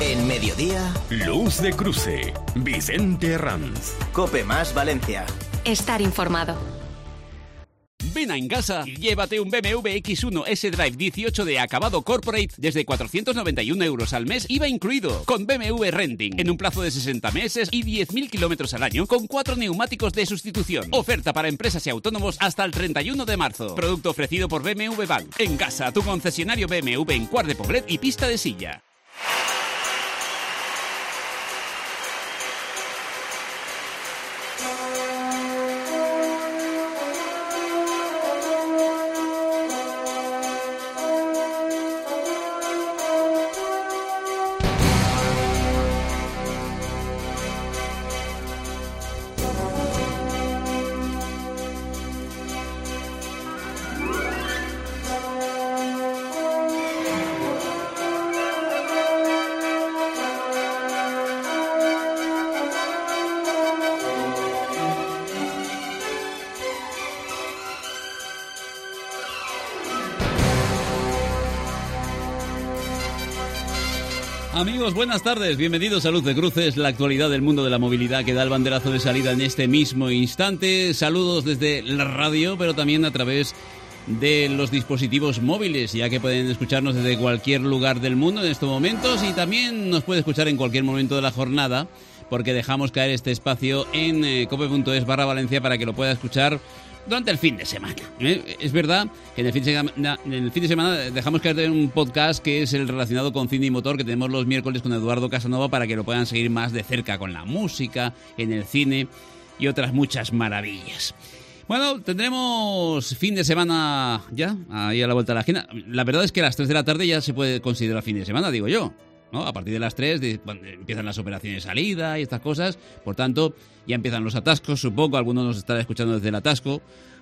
En Mediodía, Luz de Cruce, Vicente Herranz. COPE más Valencia. Estar informado. Ven a Engasa y llévate un BMW X1 S-Drive 18 de acabado corporate desde 491 euros al mes, IVA incluido, con BMW Renting, en un plazo de 60 meses y 10.000 kilómetros al año, con 4 neumáticos de sustitución. Oferta para empresas y autónomos hasta el 31 de marzo. Producto ofrecido por BMW Bank. Engasa, tu concesionario BMW en Quart de Poblet y Pista de Silla. Amigos, buenas tardes, bienvenidos a Luz de Cruces, la actualidad del mundo de la movilidad que da el banderazo de salida en este mismo instante. Saludos desde la radio, pero también a través de los dispositivos móviles, ya que pueden escucharnos desde cualquier lugar del mundo en estos momentos, y también nos puede escuchar en cualquier momento de la jornada, porque dejamos caer este espacio en cope.es/Valencia para que lo pueda escuchar durante el fin de semana. Es verdad que en el fin de semana dejamos caer un podcast que es el relacionado con cine y motor, que tenemos los miércoles con Eduardo Casanova, para que lo puedan seguir más de cerca con la música, en el cine y otras muchas maravillas. Bueno, tendremos fin de semana ya, ahí a la vuelta de la esquina. La verdad es que a las 3 de la tarde ya se puede considerar fin de semana, digo yo, ¿no? A partir de las 3 empiezan las operaciones de salida y estas cosas. Por tanto, ya empiezan los atascos, supongo. Algunos nos estarán escuchando desde el atasco.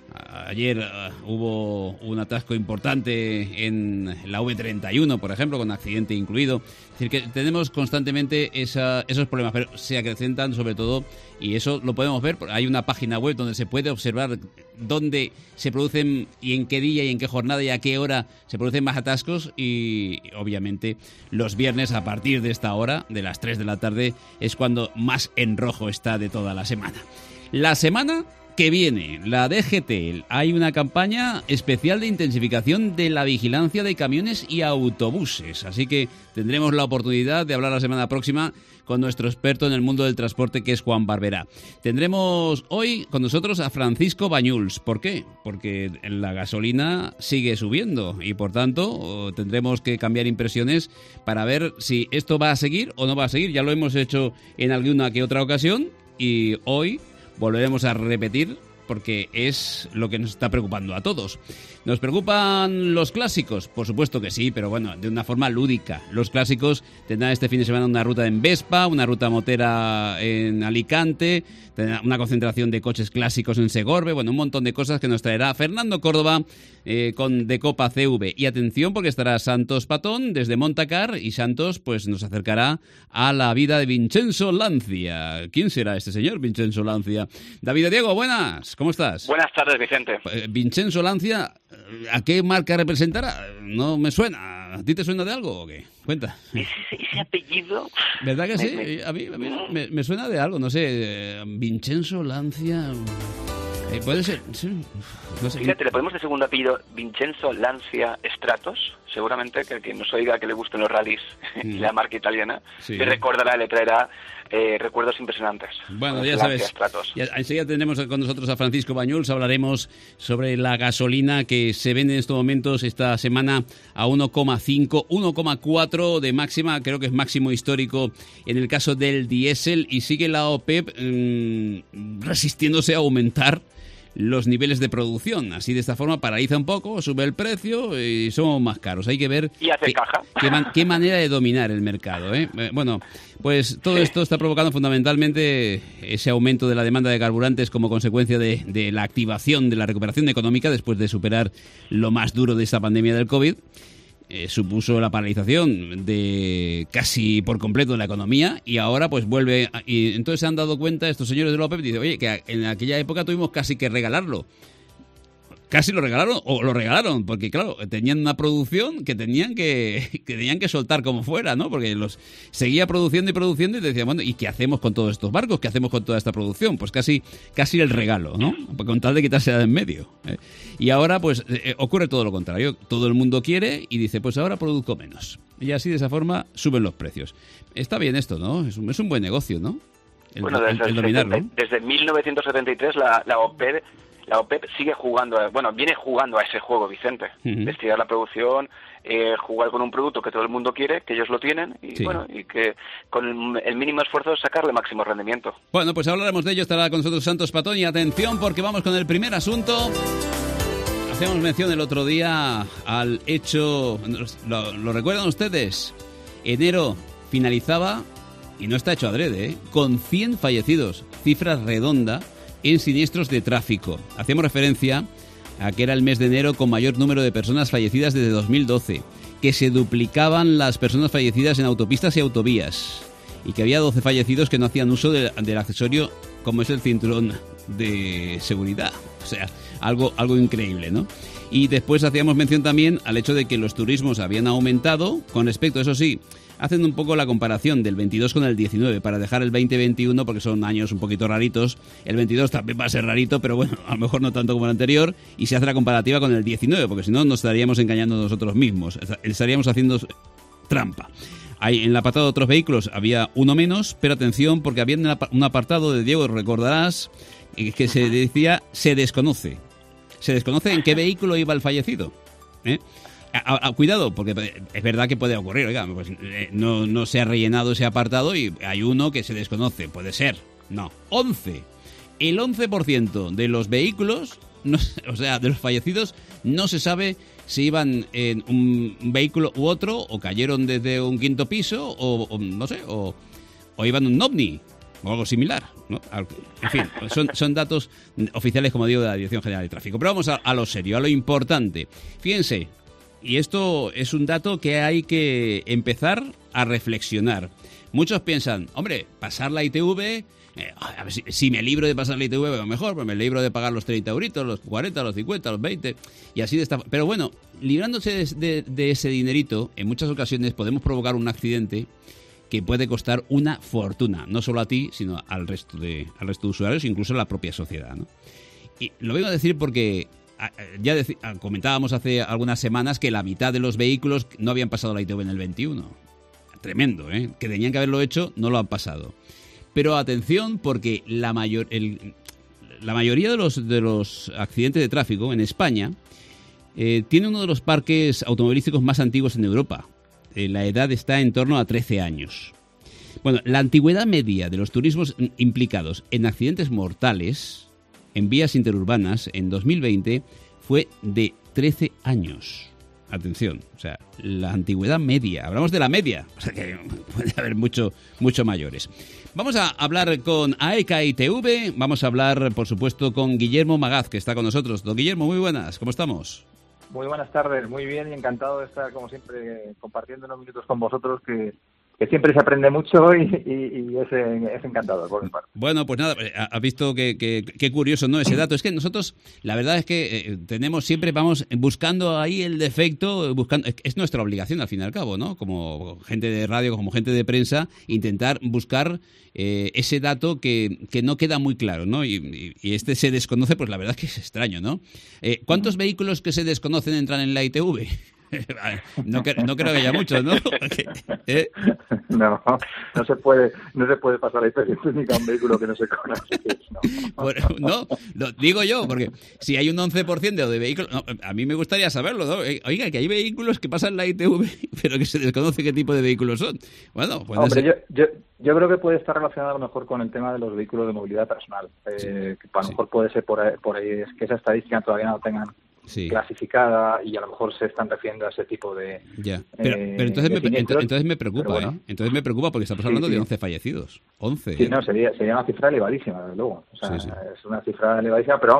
Ayer hubo un atasco importante en la V31, por ejemplo, con accidente incluido. Es decir, que tenemos constantemente esos problemas, pero se acrecentan sobre todo, y eso lo podemos ver. Hay una página web donde se puede observar dónde se producen y en qué día y en qué jornada y a qué hora se producen más atascos, y obviamente los viernes a partir de esta hora, de las 3 de la tarde, es cuando más en rojo está de toda la semana. La semana que viene, la DGT, hay una campaña especial de intensificación de la vigilancia de camiones y autobuses, así que tendremos la oportunidad de hablar la semana próxima con nuestro experto en el mundo del transporte, que es Juan Barberá. Tendremos hoy con nosotros a Francisco Bañuls. ¿Por qué? Porque la gasolina sigue subiendo y por tanto tendremos que cambiar impresiones para ver si esto va a seguir o no va a seguir. Ya lo hemos hecho en alguna que otra ocasión y hoy volveremos a repetir, porque es lo que nos está preocupando a todos. ¿Nos preocupan los clásicos? Por supuesto que sí, pero bueno, de una forma lúdica. Los clásicos tendrán este fin de semana una ruta en Vespa, una ruta motera en Alicante, tendrán una concentración de coches clásicos en Segorbe, bueno, un montón de cosas que nos traerá Fernando Córdoba con Decopa CV. Y atención, porque estará Santos Patón desde Montacar, y Santos pues nos acercará a la vida de Vincenzo Lancia. ¿Quién será este señor, Vincenzo Lancia? David Diego, buenas, ¿cómo estás? Buenas tardes, Vicente. Vincenzo Lancia, ¿a qué marca representará? No me suena. ¿A ti te suena de algo o qué? Cuenta. Ese apellido... ¿Verdad que sí? A mí me suena de algo, no sé. Vincenzo Lancia... puede ser... Sí, no sé. Fíjate, le ponemos de segundo apellido Vincenzo Lancia Stratos. Seguramente que quien nos oiga que le gusten los rallies y la marca italiana, sí, le recordará, le traerá recuerdos impresionantes. Bueno, ya sabes, enseguida tendremos con nosotros a Francisco Bañuls. Hablaremos sobre la gasolina que se vende en estos momentos esta semana a 1,5, 1,4 de máxima, creo que es máximo histórico en el caso del diésel, y sigue la OPEP resistiéndose a aumentar los niveles de producción. Así, de esta forma, paraliza un poco, sube el precio y somos más caros. Hay que ver y hace caja. Qué manera de dominar el mercado, ¿eh? Bueno, pues todo esto está provocando fundamentalmente ese aumento de la demanda de carburantes como consecuencia de la activación de la recuperación económica después de superar lo más duro de esta pandemia del COVID. Supuso la paralización de casi por completo de la economía, y ahora pues vuelve, y entonces se han dado cuenta estos señores de la OPEP y dicen, oye, que en aquella época tuvimos casi que regalarlo. casi lo regalaron, porque claro, tenían una producción que tenían que soltar como fuera, ¿no? Porque los seguía produciendo y decían, bueno, ¿y qué hacemos con todos estos barcos? ¿Qué hacemos con toda esta producción? Pues casi el regalo, ¿no? Con tal de quitarse de en medio. Y ahora, pues, ocurre todo lo contrario. Todo el mundo quiere y dice, pues ahora produzco menos. Y así, de esa forma, suben los precios. Está bien esto, ¿no? Es un buen negocio, ¿no? El dominarlo. Desde 1973 la OPEP sigue jugando, viene jugando a ese juego, Vicente, de estirar la producción, jugar con un producto que todo el mundo quiere, que ellos lo tienen, y sí. Y que con el mínimo esfuerzo sacarle máximo rendimiento. Bueno, pues hablaremos de ello, estará con nosotros Santos Patón, y atención porque vamos con el primer asunto. Hacíamos mención el otro día al hecho, ¿lo recuerdan ustedes? Enero finalizaba, y no está hecho adrede, con 100 fallecidos, cifra redonda, en siniestros de tráfico. Hacíamos referencia a que era el mes de enero con mayor número de personas fallecidas desde 2012, que se duplicaban las personas fallecidas en autopistas y autovías, y que había 12 fallecidos que no hacían uso del accesorio como es el cinturón de seguridad. O sea, algo increíble, ¿no? Y después hacíamos mención también al hecho de que los turismos habían aumentado, con respecto, eso sí, hacen un poco la comparación del 22 con el 19 para dejar el 20-21 porque son años un poquito raritos. El 22 también va a ser rarito, pero bueno, a lo mejor no tanto como el anterior. Y se hace la comparativa con el 19 porque si no nos estaríamos engañando nosotros mismos. Estaríamos haciendo trampa. Ahí, en el apartado de otros vehículos había uno menos, pero atención porque había un apartado de Diego, recordarás, que se decía se desconoce. Se desconoce en qué vehículo iba el fallecido. Cuidado, porque es verdad que puede ocurrir, oiga, pues, no se ha rellenado ese apartado y hay uno que se desconoce, puede ser, no, 11. El 11% de los vehículos, o sea, de los fallecidos, no se sabe si iban en un vehículo u otro, o cayeron desde un quinto piso, o no sé, o iban en un ovni, o algo similar, ¿no? En fin, son datos oficiales, como digo, de la Dirección General de Tráfico. Pero vamos a lo serio, a lo importante. Fíjense. Y esto es un dato que hay que empezar a reflexionar. Muchos piensan, hombre, pasar la ITV, a ver si me libro de pasar la ITV, va mejor, pues me libro de pagar los 30 euritos, los 40, los 50, los 20, y así de esta. Pero bueno, librándose de ese dinerito, en muchas ocasiones podemos provocar un accidente que puede costar una fortuna, no solo a ti, sino al resto de usuarios, incluso a la propia sociedad, ¿no? Y lo vengo a decir porque ya comentábamos hace algunas semanas que la mitad de los vehículos no habían pasado la ITV en el 21. Tremendo, ¿eh? Que tenían que haberlo hecho, no lo han pasado. Pero atención, porque la mayoría de los accidentes de tráfico en España tiene uno de los parques automovilísticos más antiguos en Europa. La edad está en torno a 13 años. Bueno, la antigüedad media de los turismos implicados en accidentes mortales en vías interurbanas en 2020 fue de 13 años. Atención, o sea, la antigüedad media. Hablamos de la media, o sea que puede haber mucho mayores. Vamos a hablar con AECA ITV, vamos a hablar, por supuesto, con Guillermo Magaz, que está con nosotros. Don Guillermo, muy buenas, ¿cómo estamos? Muy buenas tardes, muy bien y encantado de estar, como siempre, compartiendo unos minutos con vosotros que siempre se aprende mucho y es encantador por mi parte. Bueno, pues nada, has visto qué curioso, ¿no? Ese dato. Es que nosotros, la verdad es que vamos buscando ahí el defecto, es nuestra obligación al fin y al cabo, ¿no? Como gente de radio, como gente de prensa, intentar buscar ese dato que no queda muy claro, ¿no? Y este se desconoce, pues la verdad es que es extraño, ¿no? ¿Cuántos vehículos que se desconocen entran en la ITV? No creo que haya muchos, ¿no? No se puede pasar la historia técnica a un vehículo que no se conoce. Bueno, no, lo digo yo, porque si hay un 11% de vehículos, a mí me gustaría saberlo, ¿no? Oiga, que hay vehículos que pasan la ITV, pero que se desconoce qué tipo de vehículos son. Bueno, puede ser. Yo creo que puede estar relacionado a lo mejor con el tema de los vehículos de movilidad personal. Que a lo mejor puede ser por ahí, es que esa estadística todavía no la tengan clasificada y a lo mejor se están refiriendo a ese tipo de pero entonces me preocupa, pero bueno. Entonces me preocupa porque estamos hablando de 11 fallecidos. 11. Sí, no, sería una cifra elevadísima, desde luego. O sea, es una cifra elevadísima, pero vamos,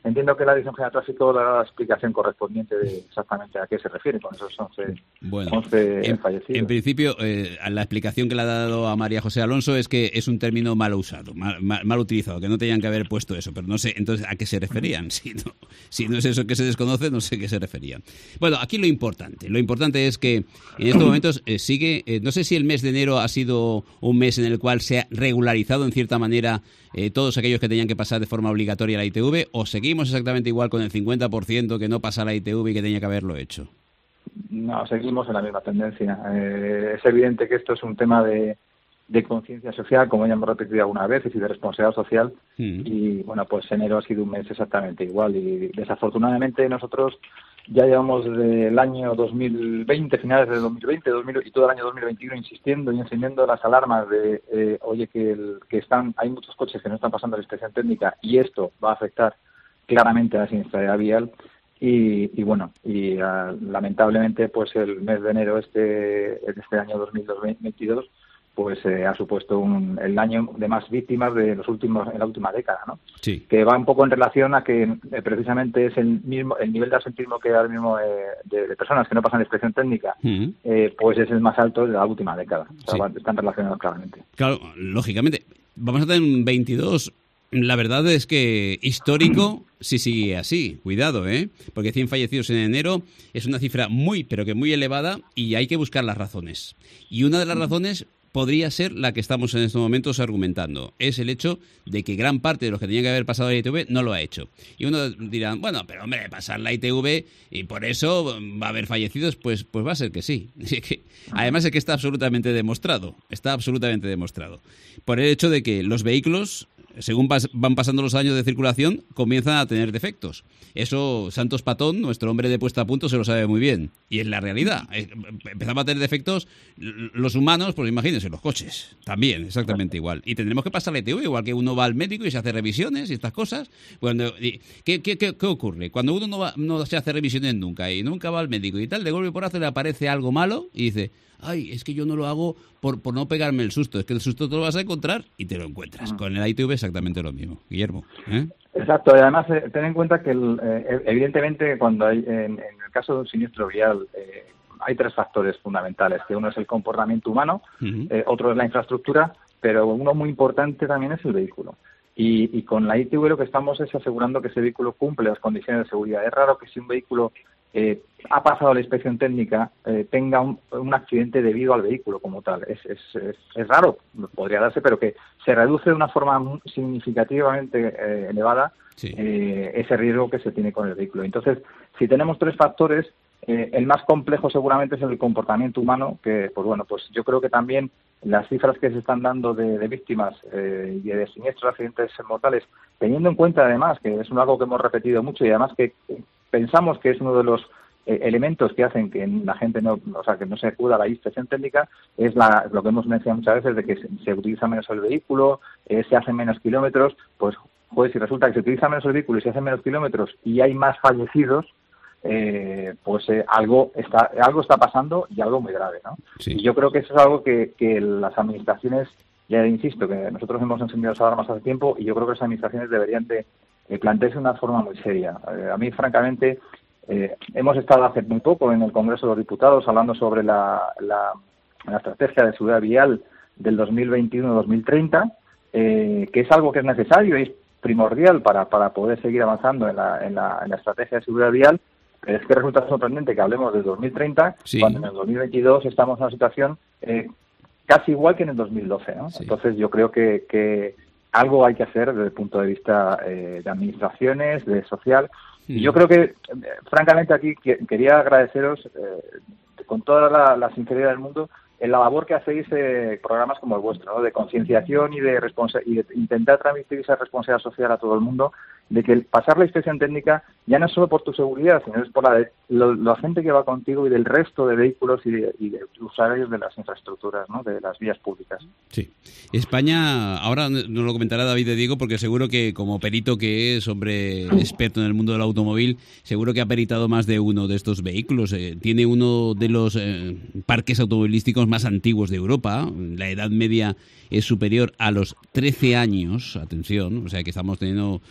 entiendo que la Dirección General de Tráfico dará la explicación correspondiente de exactamente a qué se refiere con esos 11 fallecidos. En principio, la explicación que le ha dado a María José Alonso es que es un término mal usado, mal utilizado, que no tenían que haber puesto eso, pero no sé entonces a qué se referían. Si no es eso que se desconoce, no sé a qué se referían. Bueno, aquí lo importante es que en estos momentos sigue, no sé si el mes de enero ha sido un mes en el cual se ha regularizado en cierta manera todos aquellos que tenían que pasar de forma obligatoria la ITV, o seguimos exactamente igual con el 50% que no pasa la ITV y que tenía que haberlo hecho. No, seguimos en la misma tendencia. Es evidente que esto es un tema de conciencia social, como ya hemos repetido algunas veces, y de responsabilidad social. Y bueno, pues enero ha sido un mes exactamente igual. Y desafortunadamente nosotros ya llevamos desde el año 2020, finales del 2020 y todo el año 2021 insistiendo y encendiendo las alarmas de, oye, hay muchos coches que no están pasando la inspección técnica y esto va a afectar claramente a la siniestralidad vial. Y bueno, lamentablemente pues el mes de enero este año 2022 pues ha supuesto el año de más víctimas en la última década, ¿no? Sí. Que va un poco en relación a que precisamente es el nivel de absentismo que ahora mismo de personas que no pasan la inspección técnica, pues es el más alto de la última década. O sea, están relacionados claramente. Claro, lógicamente. Vamos a tener un 22. La verdad es que histórico sí sigue así. Cuidado, porque 100 fallecidos en enero es una cifra muy, pero que muy elevada y hay que buscar las razones. Y una de las razones podría ser la que estamos en estos momentos argumentando. Es el hecho de que gran parte de los que tenían que haber pasado la ITV no lo ha hecho. Y uno dirá, bueno, pero hombre, pasar la ITV y por eso va a haber fallecidos, pues va a ser que sí. Además es que está absolutamente demostrado. Por el hecho de que los vehículos, según van pasando los años de circulación, comienzan a tener defectos. Eso Santos Patón, nuestro hombre de puesta a punto, se lo sabe muy bien. Y es la realidad. Empezamos a tener defectos los humanos, pues imagínense, los coches. También, exactamente igual. Y tendremos que pasar la ITV, igual que uno va al médico y se hace revisiones y estas cosas. ¿Qué ocurre? Cuando uno no se hace revisiones nunca y nunca va al médico y tal, de golpe por hacer le aparece algo malo y dice, ay, es que yo no lo hago por no pegarme el susto. Es que el susto te lo vas a encontrar y te lo encuentras. Con el ITV exactamente lo mismo. Guillermo, Exacto, y además ten en cuenta que evidentemente cuando hay en el caso de un siniestro vial hay tres factores fundamentales, que uno es el comportamiento humano, otro es la infraestructura, pero uno muy importante también es el vehículo. Y con la ITV lo que estamos es asegurando que ese vehículo cumple las condiciones de seguridad. Es raro que si un vehículo ha pasado la inspección técnica tenga un accidente debido al vehículo como tal. Es raro, podría darse, pero que se reduce de una forma significativamente elevada ese riesgo que se tiene con el vehículo. Entonces, si tenemos tres factores, el más complejo seguramente es el comportamiento humano, que pues bueno, pues yo creo que también las cifras que se están dando de víctimas y de siniestros, accidentes mortales, teniendo en cuenta además que es algo que hemos repetido mucho y además que pensamos que es uno de los elementos que hacen que la gente que no se acuda a la inspección técnica, es lo que hemos mencionado muchas veces de que se utiliza menos el vehículo, se hacen menos kilómetros. Pues si resulta que se utiliza menos el vehículo y se hacen menos kilómetros y hay más fallecidos, algo está pasando y algo muy grave, ¿no? Sí. Y yo creo que eso es algo que las administraciones, ya insisto, que nosotros hemos encendido las alarmas hace tiempo y yo creo que las administraciones deberían de plantearse de una forma muy seria. A mí, francamente, hemos estado hace muy poco en el Congreso de los Diputados hablando sobre la estrategia de seguridad vial del 2021-2030, que es algo que es necesario y es primordial para poder seguir avanzando en la estrategia de seguridad vial. Pero es que resulta sorprendente que hablemos del 2030 cuando en el 2022 estamos en una situación casi igual que en el 2012, ¿no? Sí. Entonces yo creo que algo hay que hacer desde el punto de vista de administraciones, de social. Y yo creo que, francamente, aquí quería agradeceros con toda la sinceridad del mundo en la labor que hacéis programas como el vuestro, ¿no? De concienciación y de intentar transmitir esa responsabilidad social a todo el mundo, de que pasar la inspección técnica ya no es solo por tu seguridad, sino es por la gente que va contigo y del resto de vehículos y de usuarios de las infraestructuras, ¿no? De las vías públicas. Sí. España, ahora nos lo comentará David de Diego, porque seguro que como perito que es, hombre experto en el mundo del automóvil, seguro que ha peritado más de uno de estos vehículos. Tiene uno de los parques automovilísticos más antiguos de Europa. La edad media es superior a los 13 años, atención, o sea que estamos teniendo unos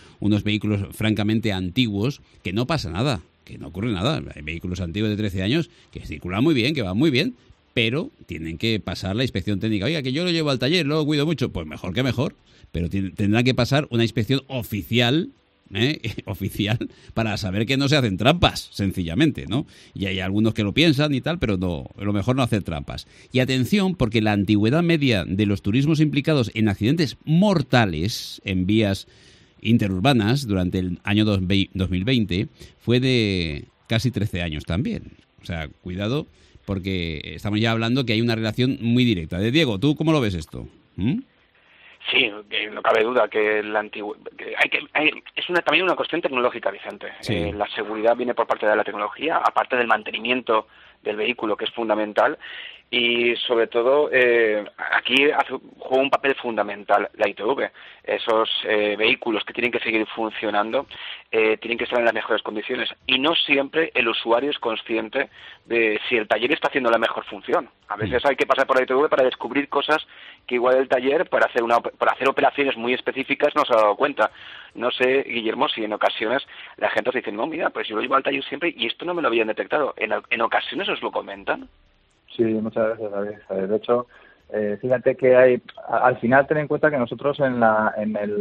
unos vehículos francamente antiguos, que no pasa nada, que no ocurre nada. Hay vehículos antiguos de 13 años que circulan muy bien, que van muy bien, pero tienen que pasar la inspección técnica. Oiga, que yo lo llevo al taller, lo cuido mucho. Pues mejor que mejor, pero tendrá que pasar una inspección oficial, oficial, para saber que no se hacen trampas, sencillamente, ¿no? Y hay algunos que lo piensan y tal, pero no, lo mejor no hacer trampas. Y atención, porque la antigüedad media de los turismos implicados en accidentes mortales en vías interurbanas durante el año 2020 fue de casi 13 años también. O sea, cuidado, porque estamos ya hablando que hay una relación muy directa. Diego, ¿tú cómo lo ves esto? Sí, no cabe duda que es también una cuestión tecnológica, Vicente. Sí. La seguridad viene por parte de la tecnología, aparte del mantenimiento del vehículo, que es fundamental, y sobre todo aquí juega un papel fundamental la ITV. Esos vehículos que tienen que seguir funcionando tienen que estar en las mejores condiciones, y no siempre el usuario es consciente de si el taller está haciendo la mejor función. A veces hay que pasar por la ITV para descubrir cosas que igual el taller, para hacer operaciones muy específicas, no se ha dado cuenta. No sé, Guillermo, si en ocasiones la gente os dice, no, mira, pues yo lo llevo al taller siempre y esto no me lo habían detectado. En ocasiones os lo comentan. Sí, muchas gracias, David. De hecho, fíjate que al final ten en cuenta que nosotros en la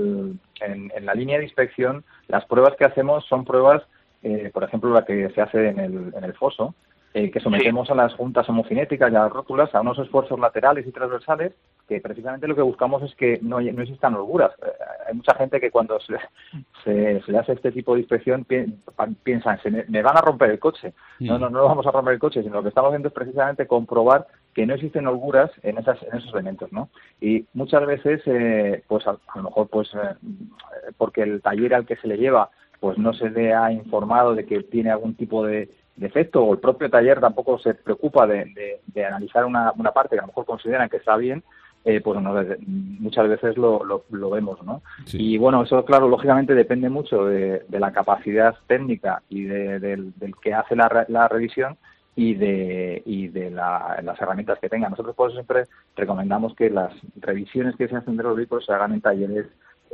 línea de inspección, las pruebas que hacemos son pruebas, por ejemplo, la que se hace en el foso, que sometemos a las juntas homocinéticas y a las rótulas a unos esfuerzos laterales y transversales, que precisamente lo que buscamos es que no existan holguras. Hay mucha gente que cuando se le hace este tipo de inspección piensan, me van a romper el coche. No vamos a romper el coche, sino lo que estamos haciendo es precisamente comprobar que no existen holguras en esos elementos, ¿no? Y muchas veces, pues a lo mejor, pues porque el taller al que se le lleva, pues no se le ha informado de que tiene algún tipo de defecto, o el propio taller tampoco se preocupa de analizar una parte que a lo mejor consideran que está bien, pues muchas veces lo vemos, ¿no? Sí. Y bueno, eso claro, lógicamente depende mucho de la capacidad técnica y del que hace la revisión y de las herramientas que tenga. Nosotros por eso siempre recomendamos que las revisiones que se hacen de los vehículos se hagan en talleres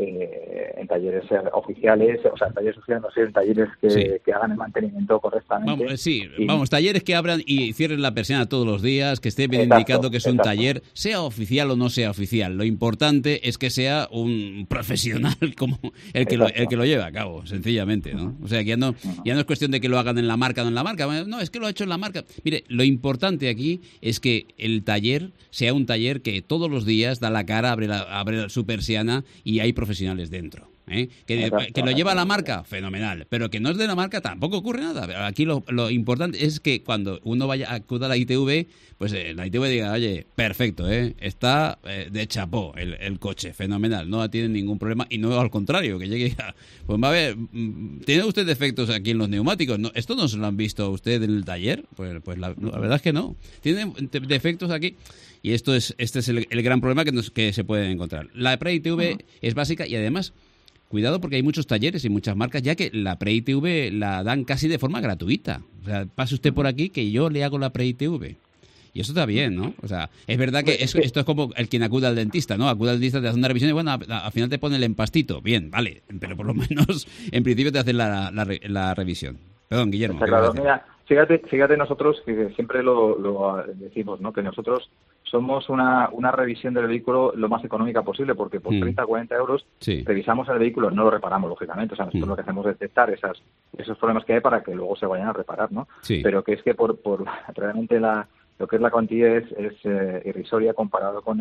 oficiales, o sea, en talleres oficiales, no sé, en talleres que hagan el mantenimiento correctamente. Vamos, talleres que abran y cierren la persiana todos los días, que esté bien indicado que es un taller, sea oficial o no sea oficial. Lo importante es que sea un profesional como el que lo lleve a cabo, sencillamente, ¿no? O sea, que ya no es cuestión de que lo hagan en la marca o no en la marca. No, es que lo ha hecho en la marca. Mire, lo importante aquí es que el taller sea un taller que todos los días da la cara, abre su persiana y hay profesionales dentro. Que lo lleva a la marca, fenomenal, pero que no es de la marca tampoco ocurre nada. Aquí lo importante es que cuando uno acuda a la ITV, pues la ITV diga, oye, perfecto, está de chapó el coche, fenomenal, no tiene ningún problema, y no al contrario, que llegue pues va a ver, ¿tiene usted defectos aquí en los neumáticos? No, ¿esto no se lo han visto usted en el taller? Pues la verdad es que no, tiene defectos aquí. Y este es el gran problema que se puede encontrar. La pre-ITV es básica, y además, cuidado, porque hay muchos talleres y muchas marcas ya que la pre-ITV la dan casi de forma gratuita. O sea, pase usted por aquí que yo le hago la pre-ITV. Y eso está bien, ¿no? O sea, es verdad que esto es como el quien acude al dentista, ¿no? Acude al dentista, te hace una revisión y bueno, al final te pone el empastito. Bien, vale, pero por lo menos en principio te hacen la revisión. Perdón, Guillermo. Está claro, mira, fíjate nosotros, que siempre lo decimos, ¿no? Que nosotros somos una revisión del vehículo lo más económica posible, porque por 30 o 40 euros revisamos el vehículo, no lo reparamos, lógicamente. O sea, nosotros lo que hacemos es detectar esos problemas que hay para que luego se vayan a reparar, ¿no? Sí. Pero que es que por realmente lo que es la cuantía es irrisoria comparado con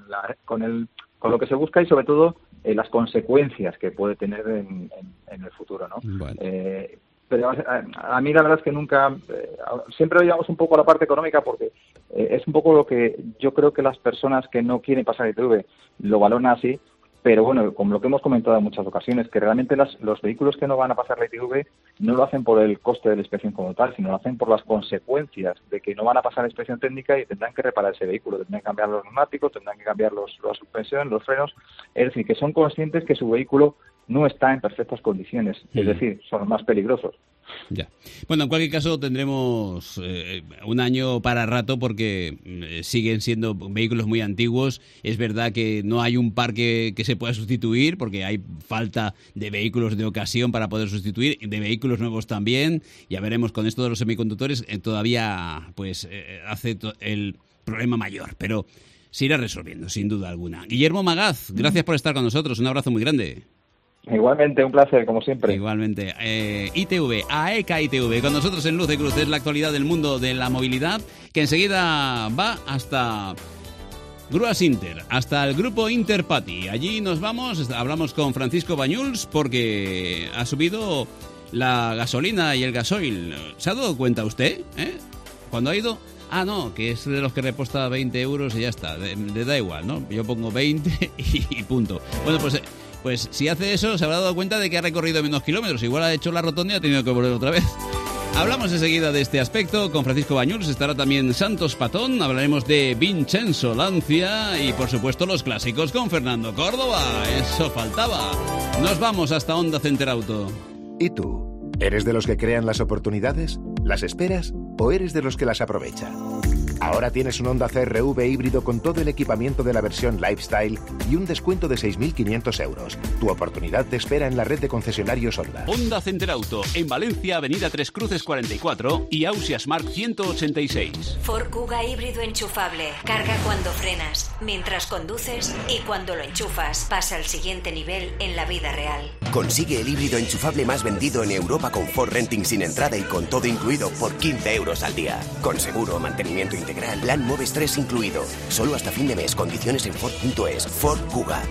lo que se busca, y sobre todo las consecuencias que puede tener en el futuro, ¿no? Bueno. Pero a mí la verdad es que nunca, siempre lo llevamos un poco a la parte económica, porque es un poco lo que yo creo que las personas que no quieren pasar ITV lo valoran así, pero bueno, como lo que hemos comentado en muchas ocasiones, que realmente los vehículos que no van a pasar la ITV no lo hacen por el coste de la inspección como tal, sino lo hacen por las consecuencias de que no van a pasar la inspección técnica y tendrán que reparar ese vehículo, tendrán que cambiar los neumáticos, tendrán que cambiar la suspensión, los frenos, es decir, que son conscientes que su vehículo no está en perfectas condiciones, es decir, son más peligrosos. Ya. Bueno, en cualquier caso tendremos un año para rato porque siguen siendo vehículos muy antiguos. Es verdad que no hay un parque que se pueda sustituir porque hay falta de vehículos de ocasión para poder sustituir, de vehículos nuevos también. Ya veremos con esto de los semiconductores, todavía pues hace el problema mayor, pero se irá resolviendo, sin duda alguna. Guillermo Magaz, gracias por estar con nosotros. Un abrazo muy grande. Igualmente, un placer, como siempre. Igualmente. ITV, AECA ITV, con nosotros en Luz de Cruz, es la actualidad del mundo de la movilidad, que enseguida va hasta Grúas Inter, hasta el grupo Interpati. Allí nos vamos, hablamos con Francisco Bañuls, porque ha subido la gasolina y el gasoil. ¿Se ha dado cuenta usted? ¿Cuándo ha ido? Ah, no, que es de los que reposta 20 euros y ya está, le da igual, ¿no? Yo pongo 20 y punto. Bueno, pues si hace eso, se habrá dado cuenta de que ha recorrido menos kilómetros. Igual ha hecho la rotonda y ha tenido que volver otra vez. Hablamos enseguida de este aspecto con Francisco Bañuls. Estará también Santos Patón. Hablaremos de Vincenzo Lancia y, por supuesto, los clásicos con Fernando Córdoba. Eso faltaba. Nos vamos hasta Honda Center Auto. ¿Y tú? ¿Eres de los que crean las oportunidades? ¿Las esperas? ¿O eres de los que las aprovecha? Ahora tienes un Honda CR-V híbrido con todo el equipamiento de la versión Lifestyle y un descuento de 6.500 euros. Tu oportunidad te espera en la red de concesionarios Honda. Honda Center Auto, en Valencia, Avenida Tres Cruces 44 y Ausias Mark 186. Ford Kuga híbrido enchufable. Carga cuando frenas, mientras conduces y cuando lo enchufas. Pasa al siguiente nivel en la vida real. Consigue el híbrido enchufable más vendido en Europa con Ford Renting sin entrada y con todo incluido por 15 euros al día. Con seguro, mantenimiento integral, plan Moves 3 incluido. Solo hasta fin de mes. Condiciones en Ford.es. Ford Kuga.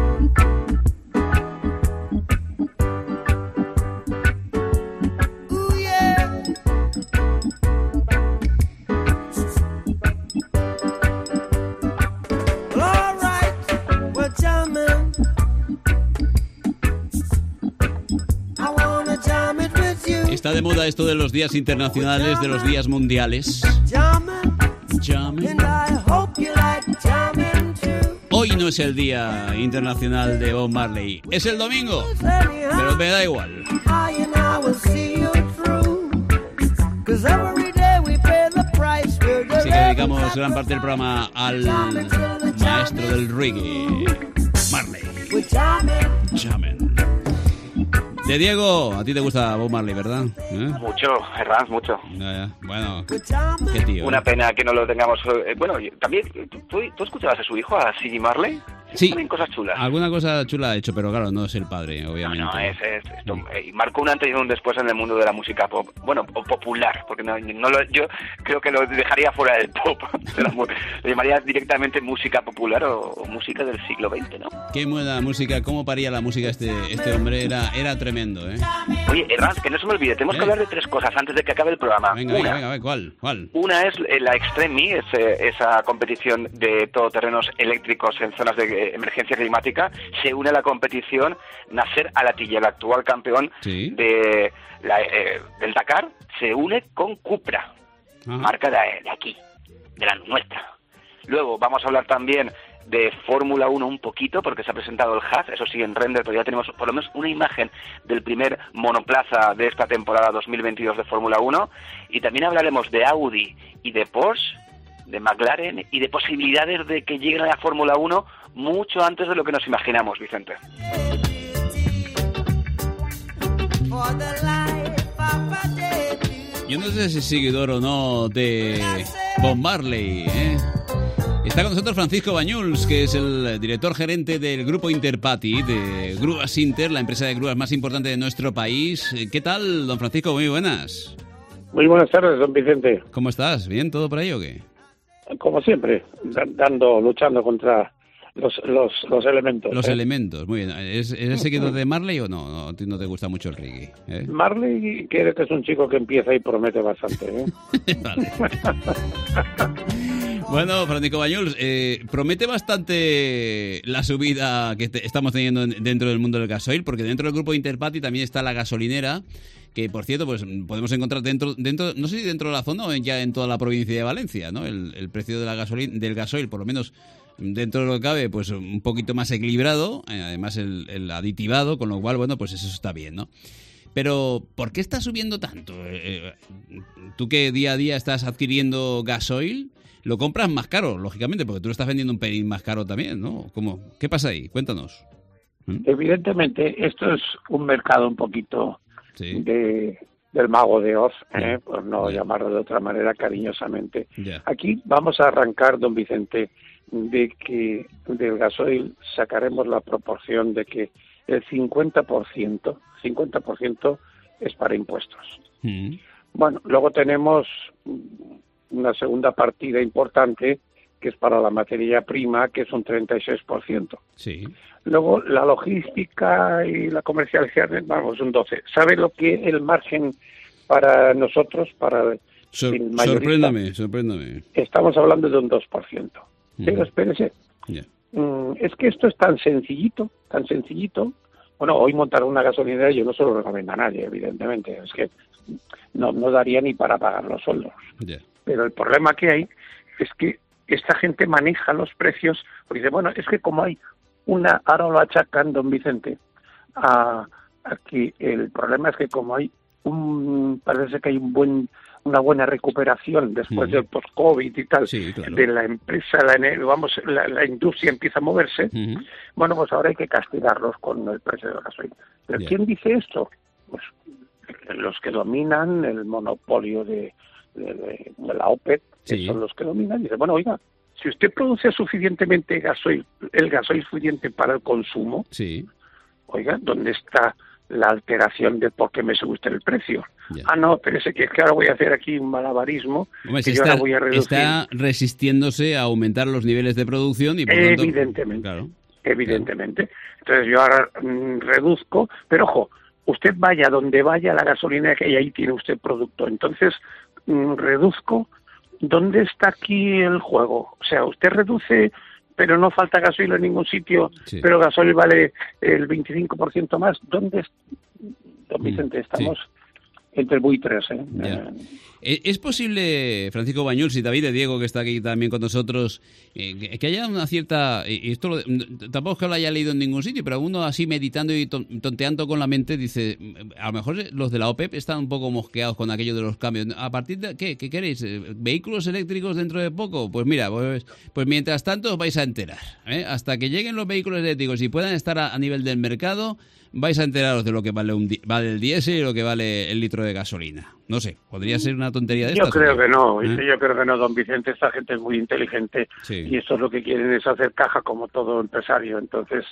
Está de moda esto de los días internacionales, de los días mundiales. Hoy no es el día internacional de Bob Marley, es el domingo, pero me da igual. Así que dedicamos gran parte del programa al maestro del reggae, Marley. Jammin'. De Diego, a ti te gusta Bob Marley, ¿verdad? Mucho, Herranz, mucho. Ya. Bueno, qué tío. Una pena que no lo tengamos. Bueno, también, ¿tú escuchabas a su hijo, a Siggy Marley? Sí. También cosas chulas. Alguna cosa chula ha hecho, pero claro, no es el padre, obviamente. No, esto, marcó un antes y un después en el mundo de la música pop. Bueno, o popular, porque yo creo que lo dejaría fuera del pop. Lo llamaría directamente música popular o música del siglo XX, ¿no? Qué buena música, cómo paría la música este hombre, era tremendo, ¿eh? Oye, Herranz, que no se me olvide, tenemos que hablar de tres cosas antes de que acabe el programa. Venga, ¿cuál? Una es la Extreme E, esa competición de todoterrenos eléctricos en zonas de emergencia climática. Se une a la competición Nasser Al-Attiyah, el actual campeón del Dakar, se une con Cupra, marca de aquí, de la nuestra. Luego vamos a hablar también de Fórmula 1 un poquito, porque se ha presentado el Haas, eso sí en render, pero ya tenemos por lo menos una imagen del primer monoplaza de esta temporada 2022 de Fórmula 1, y también hablaremos de Audi y de Porsche, de McLaren y de posibilidades de que lleguen a la Fórmula 1 mucho antes de lo que nos imaginamos, Vicente. Yo no sé si es seguidor o no de Bob Marley, ¿eh? Está con nosotros Francisco Bañuls, que es el director gerente del grupo Interpati, de Grúas Inter, la empresa de grúas más importante de nuestro país. ¿Qué tal, don Francisco? Muy buenas. Muy buenas tardes, don Vicente. ¿Cómo estás? ¿Bien? ¿Todo por ahí o qué? Como siempre, luchando contra los elementos. Los elementos, muy bien. ¿Eres seguidor de Marley o no? No te gusta mucho el reggae, ¿eh? Marley creo que es un chico que empieza y promete bastante, ¿eh? Vale. Bueno, Francisco Bañuls, promete bastante la subida que estamos teniendo dentro del mundo del gasoil, porque dentro del grupo Interpati también está la gasolinera, que por cierto pues podemos encontrar dentro, no sé si dentro de la zona o ya en toda la provincia de Valencia, ¿no? El precio de del gasoil, por lo menos dentro de lo que cabe, pues un poquito más equilibrado, además el aditivado, con lo cual, bueno, pues eso está bien, ¿no? Pero, ¿por qué está subiendo tanto? Tú que día a día estás adquiriendo gasoil, lo compras más caro, lógicamente, porque tú lo estás vendiendo un pelín más caro también, ¿no? ¿Cómo? ¿Qué pasa ahí? Cuéntanos. Evidentemente, esto es un mercado un poquito del mago de Oz, por no llamarlo de otra manera cariñosamente. Aquí vamos a arrancar, don Vicente, de que del gasoil sacaremos la proporción de que el 50% es para impuestos. Bueno, luego tenemos una segunda partida importante que es para la materia prima, que es un 36%. Sí. Luego la logística y la comercialización, vamos, un 12%. ¿Sabe lo que el margen para nosotros, para el mayorista? Sorpréndame. Estamos hablando de un 2%. Pero espérese, es que esto es tan sencillito. Bueno, hoy montar una gasolinera yo no se lo recomiendo a nadie, evidentemente. Es que no daría ni para pagar los sueldos. Pero el problema que hay es que esta gente maneja los precios, porque dice, bueno, es que como hay ahora lo achacan, don Vicente, a que el problema es que como hay parece que hay una buena recuperación después del post-COVID y tal, de la empresa, la industria empieza a moverse, bueno, pues ahora hay que castigarlos con el precio del gasoil. ¿Pero quién dice esto? Pues los que dominan el monopolio de la OPEP, que son los que dominan, dicen, bueno, oiga, si usted produce suficientemente el gasoil suficiente para el consumo, oiga, ¿dónde está la alteración de por qué me sube usted el precio? No, pero es que ahora voy a hacer aquí un malabarismo. Hombre, que yo ahora voy a reducir. Está resistiéndose a aumentar los niveles de producción y por evidentemente, tanto, evidentemente. Entonces yo ahora reduzco, pero ojo, usted vaya donde vaya la gasolina que hay, ahí tiene usted producto. Entonces reduzco. ¿Dónde está aquí el juego? O sea, usted reduce, pero no falta gasoil en ningún sitio, pero gasoil vale el 25% más. ¿Dónde don Vicente, estamos entre buitres? ¿Es posible, Francisco Bañuls y David de Diego, que está aquí también con nosotros, que haya una cierta... Y esto tampoco es que lo haya leído en ningún sitio, pero uno así meditando y tonteando con la mente dice, a lo mejor los de la OPEP están un poco mosqueados con aquello de los cambios. ¿A partir de qué queréis? ¿Vehículos eléctricos dentro de poco? Pues mira, pues mientras tanto os vais a enterar. Hasta que lleguen los vehículos eléctricos y puedan estar a nivel del mercado, vais a enteraros de lo que vale el diésel y lo que vale el litro de gasolina. No sé, podría ser una tontería de estas. Yo creo que no, don Vicente. Esta gente es muy inteligente y esto es lo que quieren es hacer caja como todo empresario. Entonces,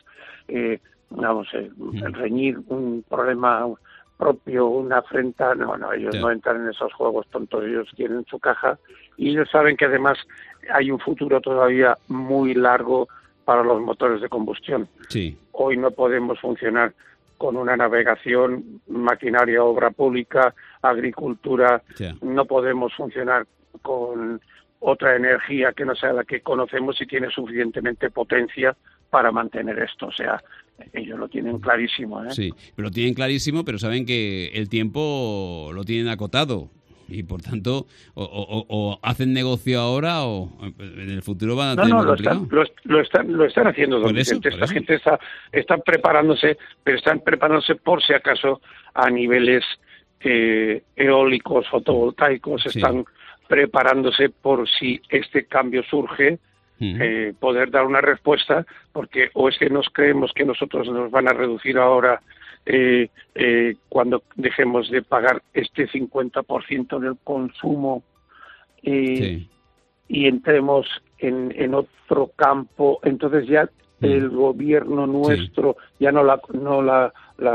reñir un problema propio, una afrenta, no, ellos no entran en esos juegos tontos, ellos quieren su caja y ellos saben que además hay un futuro todavía muy largo para los motores de combustión. Hoy no podemos funcionar con una navegación, maquinaria, obra pública, agricultura, no podemos funcionar con otra energía que no sea la que conocemos y tiene suficientemente potencia para mantener esto. O sea, ellos lo tienen clarísimo. Sí, lo tienen clarísimo, pero saben que el tiempo lo tienen acotado. Y por tanto, o hacen negocio ahora o en el futuro van a tener lo están haciendo, don Vicente. Esta gente está preparándose, pero están preparándose por si acaso a niveles eólicos, fotovoltaicos, están preparándose por si este cambio surge, poder dar una respuesta, porque o es que nos creemos que nosotros nos van a reducir ahora cuando dejemos de pagar este 50% del consumo y entremos en otro campo, entonces ya el gobierno nuestro ya nuestro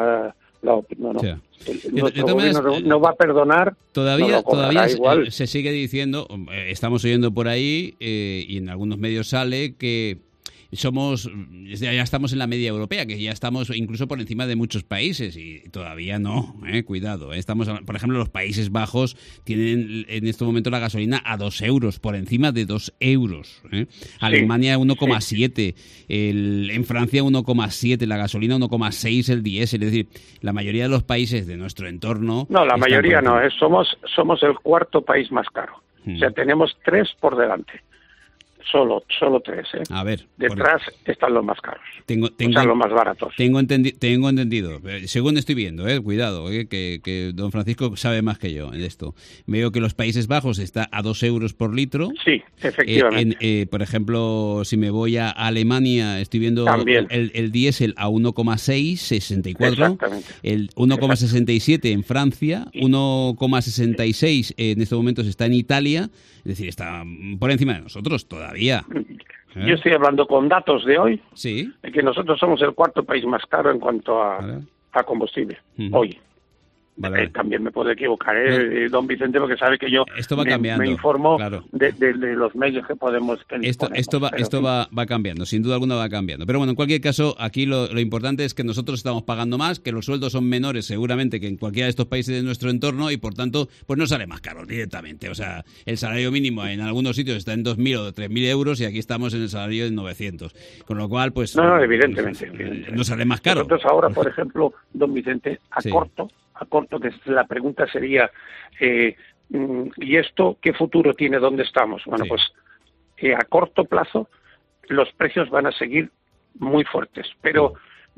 gobierno no va a perdonar. Todavía igual. Se sigue diciendo, estamos oyendo por ahí y en algunos medios sale que ya estamos en la media europea, que ya estamos incluso por encima de muchos países y todavía no, cuidado. Estamos, por ejemplo, los Países Bajos tienen en este momento la gasolina a 2 euros, por encima de 2 euros. Alemania 1,7, en Francia 1,7, la gasolina 1,6 el diésel. Es decir, la mayoría de los países de nuestro entorno... No, la mayoría no, somos el 4º país más caro. O sea, tenemos 3 por delante. Solo 3, ¿eh? A ver. Detrás están los más caros. Están los más baratos. Tengo entendido. Según estoy viendo, cuidado, que don Francisco sabe más que yo en esto. Veo que los Países Bajos está a 2 euros por litro. Sí, efectivamente. Por ejemplo, si me voy a Alemania, estoy viendo el diésel a 1,664. Exactamente. El 1,67 en Francia, 1,66 en estos momentos está en Italia. Es decir, está por encima de nosotros todavía. Yo estoy hablando con datos de hoy, sí, de que nosotros somos el 4º país más caro en cuanto a combustible, hoy. Vale. También me puedo equivocar, don Vicente, porque sabe que yo esto va cambiando, me informo claro, de los medios que podemos... Esto va cambiando, sin duda alguna va cambiando. Pero bueno, en cualquier caso, aquí lo importante es que nosotros estamos pagando más, que los sueldos son menores seguramente que en cualquiera de estos países de nuestro entorno y por tanto, pues no sale más caro directamente. O sea, el salario mínimo en algunos sitios está en 2.000 o 3.000 euros y aquí estamos en el salario de 900. Con lo cual, pues... No, evidentemente. No sale más caro. Nosotros ahora, por ejemplo, don Vicente, a corto, que la pregunta sería, ¿y esto qué futuro tiene? ¿Dónde estamos? Bueno, pues a corto plazo los precios van a seguir muy fuertes, pero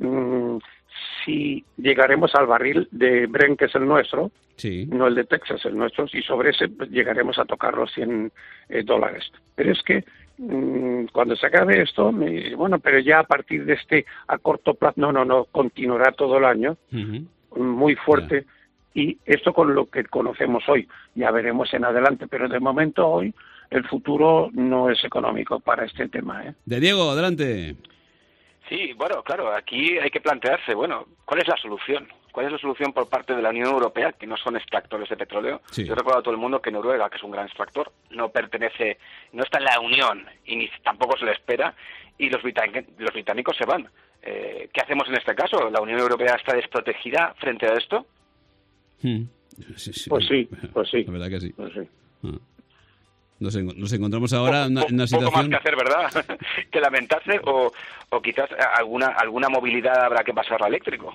si llegaremos al barril de Brent, que es el nuestro, no el de Texas, el nuestro, y sobre ese llegaremos a tocar los $100. Pero es que cuando se acabe esto, pero ya a partir de este a corto plazo, no, continuará todo el año, muy fuerte, y esto con lo que conocemos hoy, ya veremos en adelante, pero de momento hoy el futuro no es económico para este tema. De Diego, adelante. Sí, bueno, claro, aquí hay que plantearse, ¿cuál es la solución? ¿Cuál es la solución por parte de la Unión Europea, que no son extractores de petróleo? Sí. Yo recuerdo a todo el mundo que Noruega, que es un gran extractor, no está en la Unión y ni tampoco se le espera, y los británicos se van. ¿Qué hacemos en este caso? ¿La Unión Europea está desprotegida frente a esto? Sí. Pues sí. La verdad que sí. Pues sí. Nos encontramos ahora en una situación... Poco más que hacer, ¿verdad? Que lamentarse, o quizás alguna movilidad habrá que pasarla a eléctrico.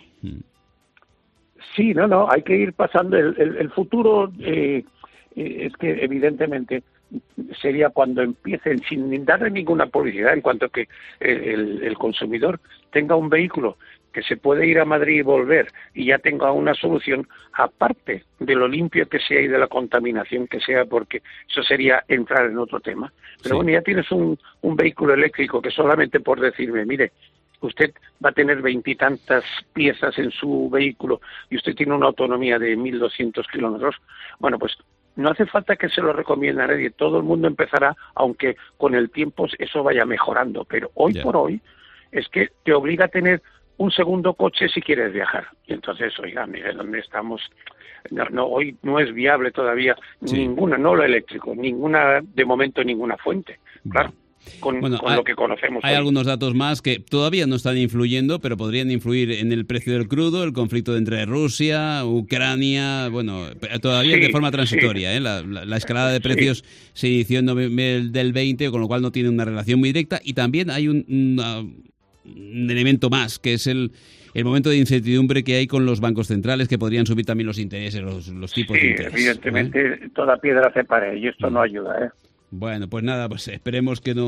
Sí, hay que ir pasando. El futuro es que evidentemente sería cuando empiecen, sin darle ninguna publicidad, en cuanto que el consumidor tenga un vehículo que se puede ir a Madrid y volver y ya tenga una solución, aparte de lo limpio que sea y de la contaminación que sea, porque eso sería entrar en otro tema. Pero ya tienes un vehículo eléctrico que solamente por decirme, mire, usted va a tener 20 y tantas piezas en su vehículo y usted tiene una autonomía de 1.200 kilómetros, pues no hace falta que se lo recomiende a nadie, todo el mundo empezará, aunque con el tiempo eso vaya mejorando, pero hoy por hoy es que te obliga a tener un segundo coche si quieres viajar. Y entonces, oiga, mire, ¿dónde estamos? Hoy no es viable todavía ninguna, no lo eléctrico, de momento ninguna fuente, claro. Con lo que conocemos. Hay algunos datos más que todavía no están influyendo, pero podrían influir en el precio del crudo, el conflicto entre Rusia, Ucrania, todavía de forma transitoria. La escalada de precios se inició en noviembre del 20, con lo cual no tiene una relación muy directa. Y también hay un elemento más, que es el momento de incertidumbre que hay con los bancos centrales, que podrían subir también los intereses, los tipos de interés. Evidentemente, toda piedra hace pared, y esto no ayuda, Bueno, pues nada, esperemos que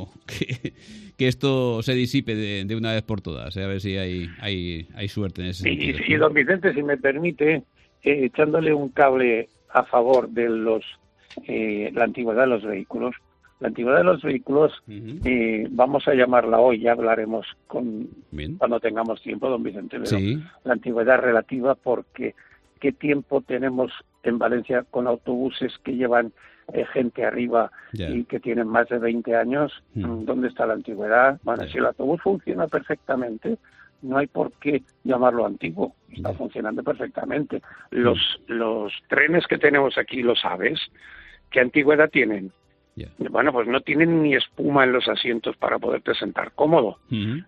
esto se disipe de una vez por todas, a ver si hay suerte en ese sentido. Y don Vicente, si me permite, echándole un cable a favor de la antigüedad de los vehículos. La antigüedad de los vehículos, vamos a llamarla hoy, ya hablaremos cuando tengamos tiempo, don Vicente, pero la antigüedad relativa, porque ¿qué tiempo tenemos en Valencia con autobuses que llevan gente arriba y que tienen más de 20 años? ¿Dónde está la antigüedad? Si el autobús funciona perfectamente, no hay por qué llamarlo antiguo, está funcionando perfectamente. Los trenes que tenemos aquí, ¿lo sabes? ¿Qué antigüedad tienen? Pues no tienen ni espuma en los asientos para poderte sentar cómodo.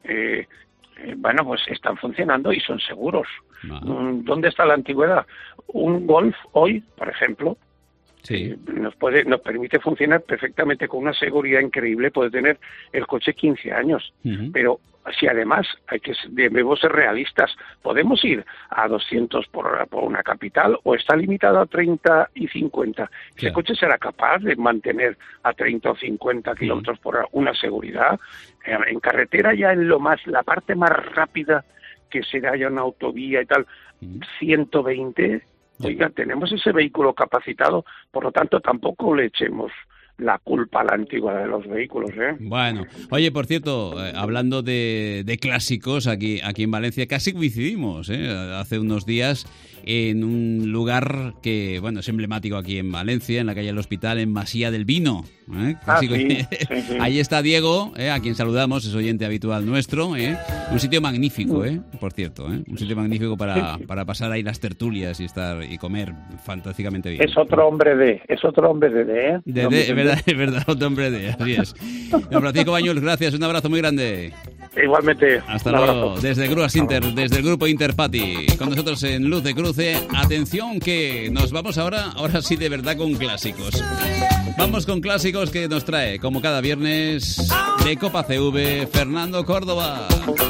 Pues están funcionando y son seguros. ¿Dónde está la antigüedad? Un Golf hoy, por ejemplo, nos permite funcionar perfectamente con una seguridad increíble, puede tener el coche 15 años, pero si además debemos ser realistas, podemos ir a 200 por una capital o está limitado a 30 y 50. Ese coche será capaz de mantener a 30 o 50 kilómetros por hora una seguridad. En carretera ya en la parte más rápida que será ya una autovía y tal, 120. Oiga, tenemos ese vehículo capacitado, por lo tanto tampoco le echemos la culpa a la antigua de los vehículos, ¿eh? Bueno, oye, por cierto, hablando de clásicos, aquí en Valencia casi coincidimos, hace unos días en un lugar que, bueno, es emblemático aquí en Valencia, en la calle del Hospital, en Masía del Vino. Sí. Ahí está Diego, a quien saludamos, es oyente habitual nuestro. Un sitio magnífico, por cierto, un sitio magnífico para pasar ahí las tertulias y comer fantásticamente bien. Es otro hombre de, ¿eh? Es verdad, otro hombre de, así es. Don Francisco Bañuls, gracias, un abrazo muy grande. Igualmente. Hasta luego, desde Grúas Inter, desde el grupo Interpati, con nosotros en Luz de Cruce. Atención que nos vamos ahora sí de verdad con clásicos. Vamos con clásicos que nos trae, como cada viernes, de Copa CV, Fernando Córdoba.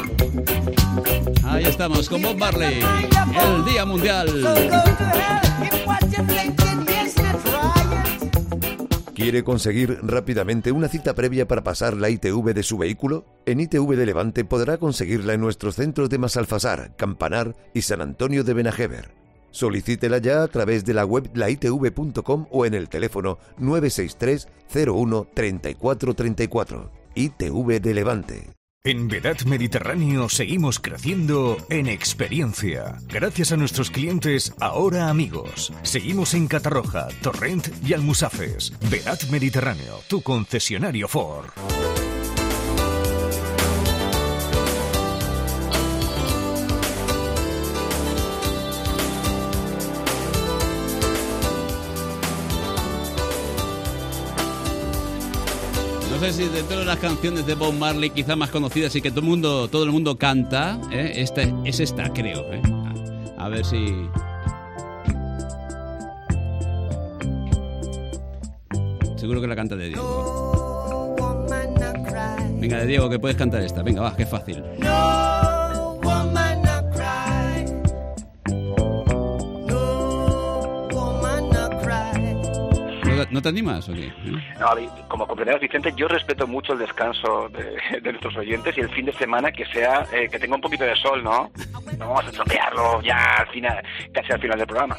Ahí estamos con Bob Marley, el Día Mundial. ¿Quiere conseguir rápidamente una cita previa para pasar la ITV de su vehículo? En ITV de Levante podrá conseguirla en nuestros centros de Masalfasar, Campanar y San Antonio de Benajever. Solicítela ya a través de la web laitv.com o en el teléfono 963 01 34 34. ITV de Levante. En Vedat Mediterráneo seguimos creciendo en experiencia. Gracias a nuestros clientes, ahora amigos. Seguimos en Catarroja, Torrent y Almusafes. Vedat Mediterráneo, tu concesionario Ford. No sé si dentro de las canciones de Bob Marley quizá más conocidas y que todo el mundo canta, esta, creo. A ver si... Seguro que la canta de Diego. Venga, de Diego, que puedes cantar esta. Venga, va, que es fácil. ¿No te animas o qué? No, como comprenderás, Vicente, yo respeto mucho el descanso de nuestros oyentes y el fin de semana que tenga un poquito de sol, ¿no? No vamos a estropearlo ya al final, casi al final del programa.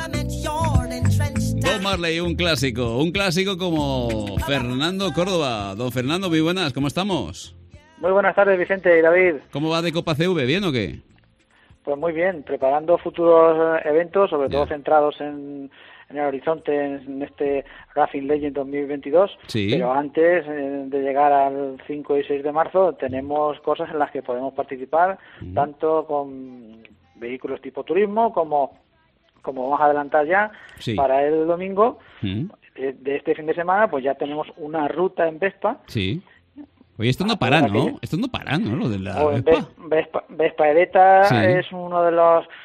Bob Marley, un clásico como Fernando Córdoba. Don Fernando, muy buenas, ¿cómo estamos? Muy buenas tardes, Vicente y David. ¿Cómo va de Copa CV? ¿Bien o qué? Pues muy bien, preparando futuros eventos, sobre todo centrados en el horizonte, en este Racing Legend 2022, sí. Pero antes de llegar al 5 y 6 de marzo tenemos cosas en las que podemos participar, tanto con vehículos tipo turismo como vamos a adelantar ya, sí. Para el domingo de este fin de semana, pues ya tenemos una ruta en Vespa. Sí. Oye, esto no para, ¿no? Esto no para, ¿no? Lo de la Vespa. Vespa Edeta, sí. Es uno de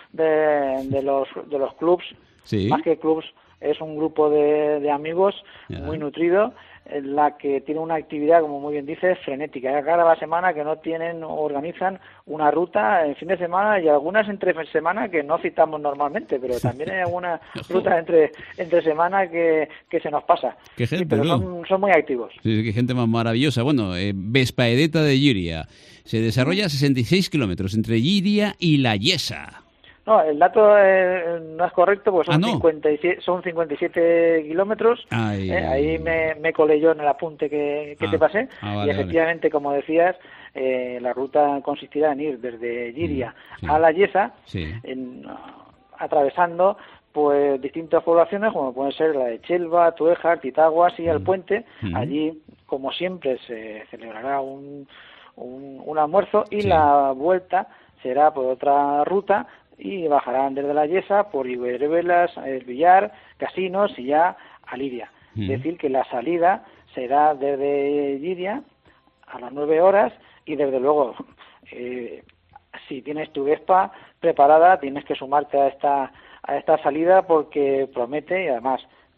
los clubs. Sí. Más que clubs, es un grupo de amigos muy nutrido, en la que tiene una actividad, como muy bien dices, frenética. Cada semana que organizan una ruta en fin de semana y algunas entre semana que no citamos normalmente, pero también hay algunas rutas entre semana que se nos pasa. Qué gente, pero ¿no? son muy activos. Sí, qué gente más maravillosa. Bueno, Vespa Edeta de Llíria. Se desarrolla a 66 kilómetros entre Llíria y La Yesa. No, el dato no es correcto, porque son 57 kilómetros. Ahí me colé yo en el apunte que te pasé. Vale, y efectivamente, como decías, la ruta consistirá en ir desde Llíria a La Yesa, atravesando pues distintas poblaciones, como pueden ser la de Chelva, Tuéjar, Titaguas y El Puente. Allí, como siempre, se celebrará un almuerzo y la vuelta será por otra ruta, y bajarán desde La Yesa por Iberevelas, El Villar, Casinos y ya a Liria. Es decir, que la salida será desde Llíria a las 9 horas y desde luego, si tienes tu Vespa preparada, tienes que sumarte a esta salida porque promete, y además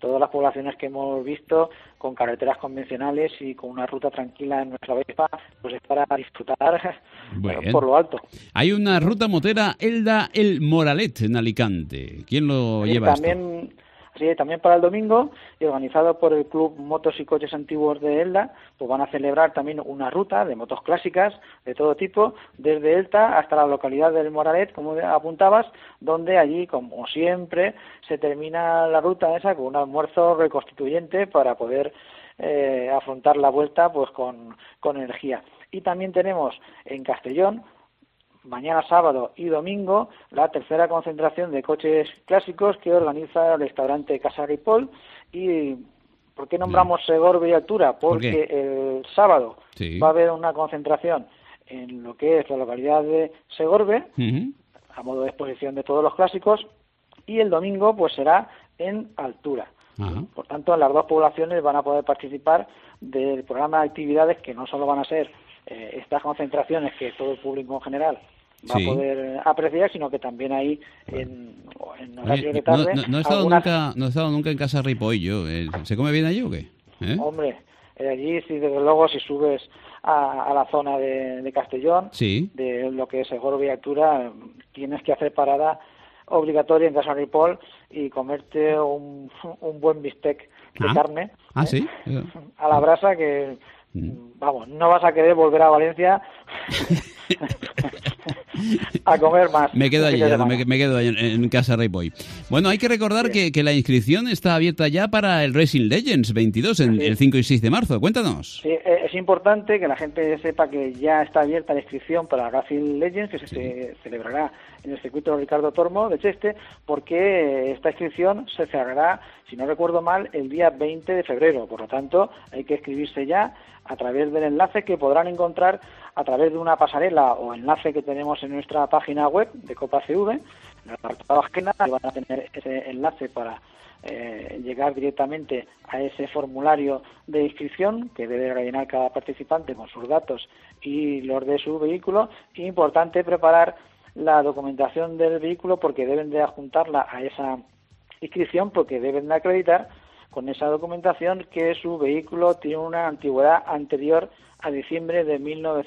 todas las poblaciones que hemos visto con carreteras convencionales y con una ruta tranquila en nuestra Vespa, pues es para disfrutar por lo alto. Hay una ruta motera Elda El Moralet en Alicante. ¿Quién lo lleva también, también para el domingo, y organizado por el Club Motos y Coches Antiguos de Elda, pues van a celebrar también una ruta de motos clásicas de todo tipo, desde Elda hasta la localidad del Moralet, como apuntabas, donde allí, como siempre, se termina la ruta esa con un almuerzo reconstituyente para poder afrontar la vuelta pues con energía. Y también tenemos en Castellón, mañana sábado y domingo, la tercera concentración de coches clásicos que organiza el restaurante Casa Ripoll. ¿Y por qué nombramos Segorbe y Altura? Porque el sábado va a haber una concentración en lo que es la localidad de Segorbe, a modo de exposición de todos los clásicos, y el domingo pues será en Altura. Por tanto, las dos poblaciones van a poder participar del programa de actividades, que no solo van a ser estas concentraciones que todo el público en general va a poder apreciar, sino que también hay en horario de tarde. No he estado nunca en Casa Ripoll yo. ¿Se come bien allí o qué? Hombre, allí sí, desde luego, si subes a la zona de Castellón, de lo que es Segorbe y Altura, tienes que hacer parada obligatoria en Casa Ripoll y comerte un buen bistec de carne a la brasa, que vamos, no vas a querer volver a Valencia a comer más. Me quedo allí, me quedo en Casa Ripoll. Bueno, hay que recordar que la inscripción está abierta ya para el Racing Legends 22 el 5 y 6 de marzo. Cuéntanos. Sí, es importante que la gente sepa que ya está abierta la inscripción para el Racing Legends, que se celebrará en el circuito Ricardo Tormo de Cheste, porque esta inscripción se cerrará, si no recuerdo mal, el día 20 de febrero. Por lo tanto, hay que inscribirse ya a través del enlace que podrán encontrar a través de una pasarela o enlace que tenemos en nuestra página web de Copa CV. En la página van a tener ese enlace para llegar directamente a ese formulario de inscripción que debe rellenar cada participante con sus datos y los de su vehículo. Es importante preparar la documentación del vehículo, porque deben de adjuntarla a esa inscripción, porque deben de acreditar con esa documentación que su vehículo tiene una antigüedad anterior a diciembre de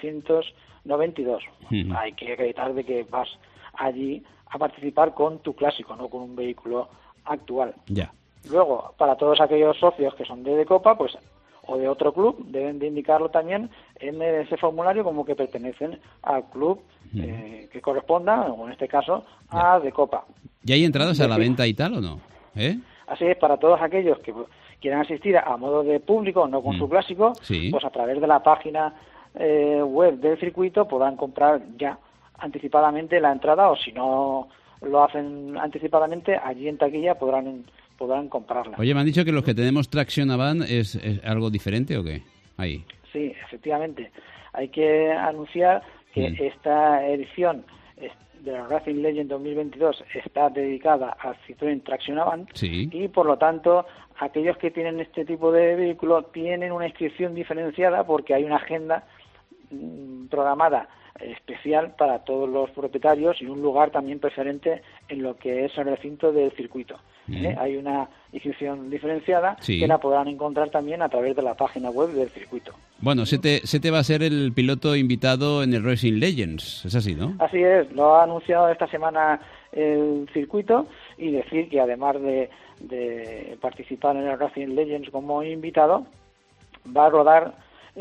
1992. Hay que acreditar de que vas allí a participar con tu clásico, no con un vehículo actual. Luego, para todos aquellos socios que son de Copa, pues, o de otro club, deben de indicarlo también en ese formulario como que pertenecen al club que corresponda, o en este caso a de Copa. ¿Ya hay entradas a la venta y tal o no? Así es, para todos aquellos que quieran asistir a modo de público, no con su clásico, pues a través de la página web del circuito podrán comprar ya anticipadamente la entrada, o si no lo hacen anticipadamente, allí en taquilla podrán comprarla. Oye, me han dicho que los que tenemos Traction Avant es algo diferente, ¿o qué? Ahí. Sí, efectivamente. Hay que anunciar que esta edición de la Racing Legend 2022 está dedicada al Citroën Traction Avant, y por lo tanto aquellos que tienen este tipo de vehículo tienen una inscripción diferenciada, porque hay una agenda programada especial para todos los propietarios y un lugar también preferente en lo que es el recinto del circuito. Hay una inscripción diferenciada que la podrán encontrar también a través de la página web del circuito. Bueno, Sete va a ser el piloto invitado en el Racing Legends, es así, ¿no? Así es, lo ha anunciado esta semana el circuito, y decir que además de participar en el Racing Legends como invitado, va a rodar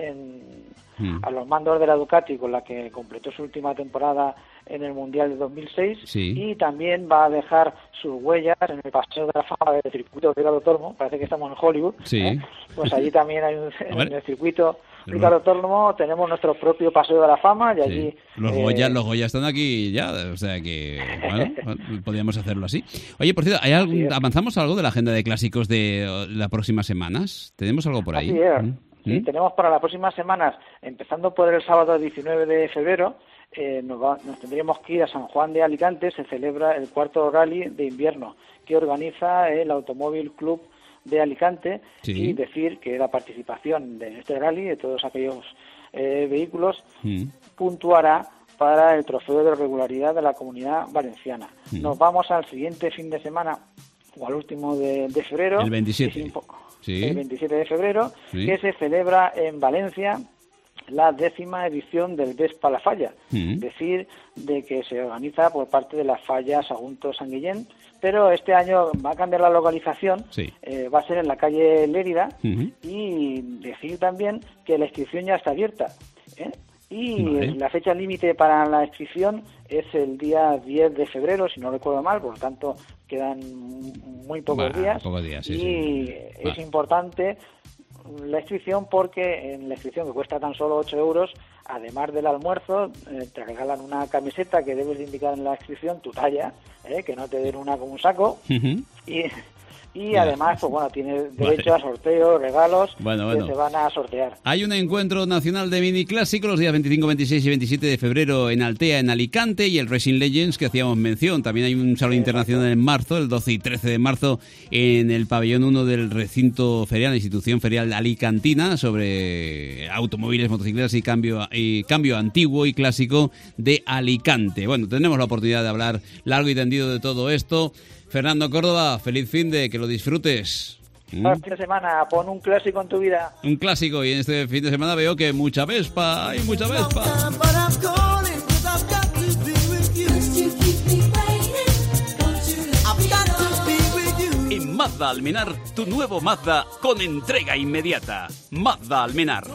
a los mandos de la Ducati, con la que completó su última temporada en el Mundial de 2006, y también va a dejar sus huellas en el Paseo de la Fama del circuito Ricardo Tormo. Parece que estamos en Hollywood, pues allí también hay en el circuito Ricardo Tormo tenemos nuestro propio Paseo de la Fama, y allí los Goya están aquí ya, o sea que bueno, podríamos hacerlo así. Oye, por cierto, ¿avanzamos algo de la agenda de clásicos de las próximas semanas? ¿Tenemos algo por ahí? Así es. Sí, tenemos para las próximas semanas, empezando por el sábado 19 de febrero, nos tendríamos que ir a San Juan de Alicante. Se celebra el cuarto rally de invierno que organiza el Automóvil Club de Alicante, y decir que la participación de este rally, de todos aquellos vehículos, puntuará para el trofeo de regularidad de la Comunidad Valenciana. Nos vamos al siguiente fin de semana, o al último de febrero. El 27. El 27 de febrero, que se celebra en Valencia la 10ª edición del Vespa La Falla, es decir, de que se organiza por parte de la Falla Sagunto San Guillén, pero este año va a cambiar la localización, va a ser en la calle Lérida, y decir también que la inscripción ya está abierta, y la fecha límite para la inscripción es el día 10 de febrero, si no recuerdo mal, por lo tanto quedan muy pocos días, es importante la inscripción, porque en la inscripción, que cuesta tan solo 8 euros, además del almuerzo, te regalan una camiseta que debes de indicar en la inscripción tu talla, que no te den una como un saco, y además, pues bueno, tienes derecho a sorteos, regalos que se van a sortear. Hay un encuentro nacional de mini clásico los días 25, 26 y 27 de febrero en Altea, en Alicante, y el Racing Legends que hacíamos mención. También hay un salón internacional en marzo, el 12 y 13 de marzo, en el pabellón 1 del recinto ferial, la institución ferial alicantina, sobre automóviles, motocicletas y cambio antiguo y clásico de Alicante. Bueno, tenemos la oportunidad de hablar largo y tendido de todo esto. Fernando Córdoba, feliz fin de, que lo disfrutes. Fin de semana, pon un clásico en tu vida. Un clásico, y en este fin de semana veo que mucha Vespa, hay mucha Vespa. En Mazda Almenar, tu nuevo Mazda con entrega inmediata. Mazda Almenar.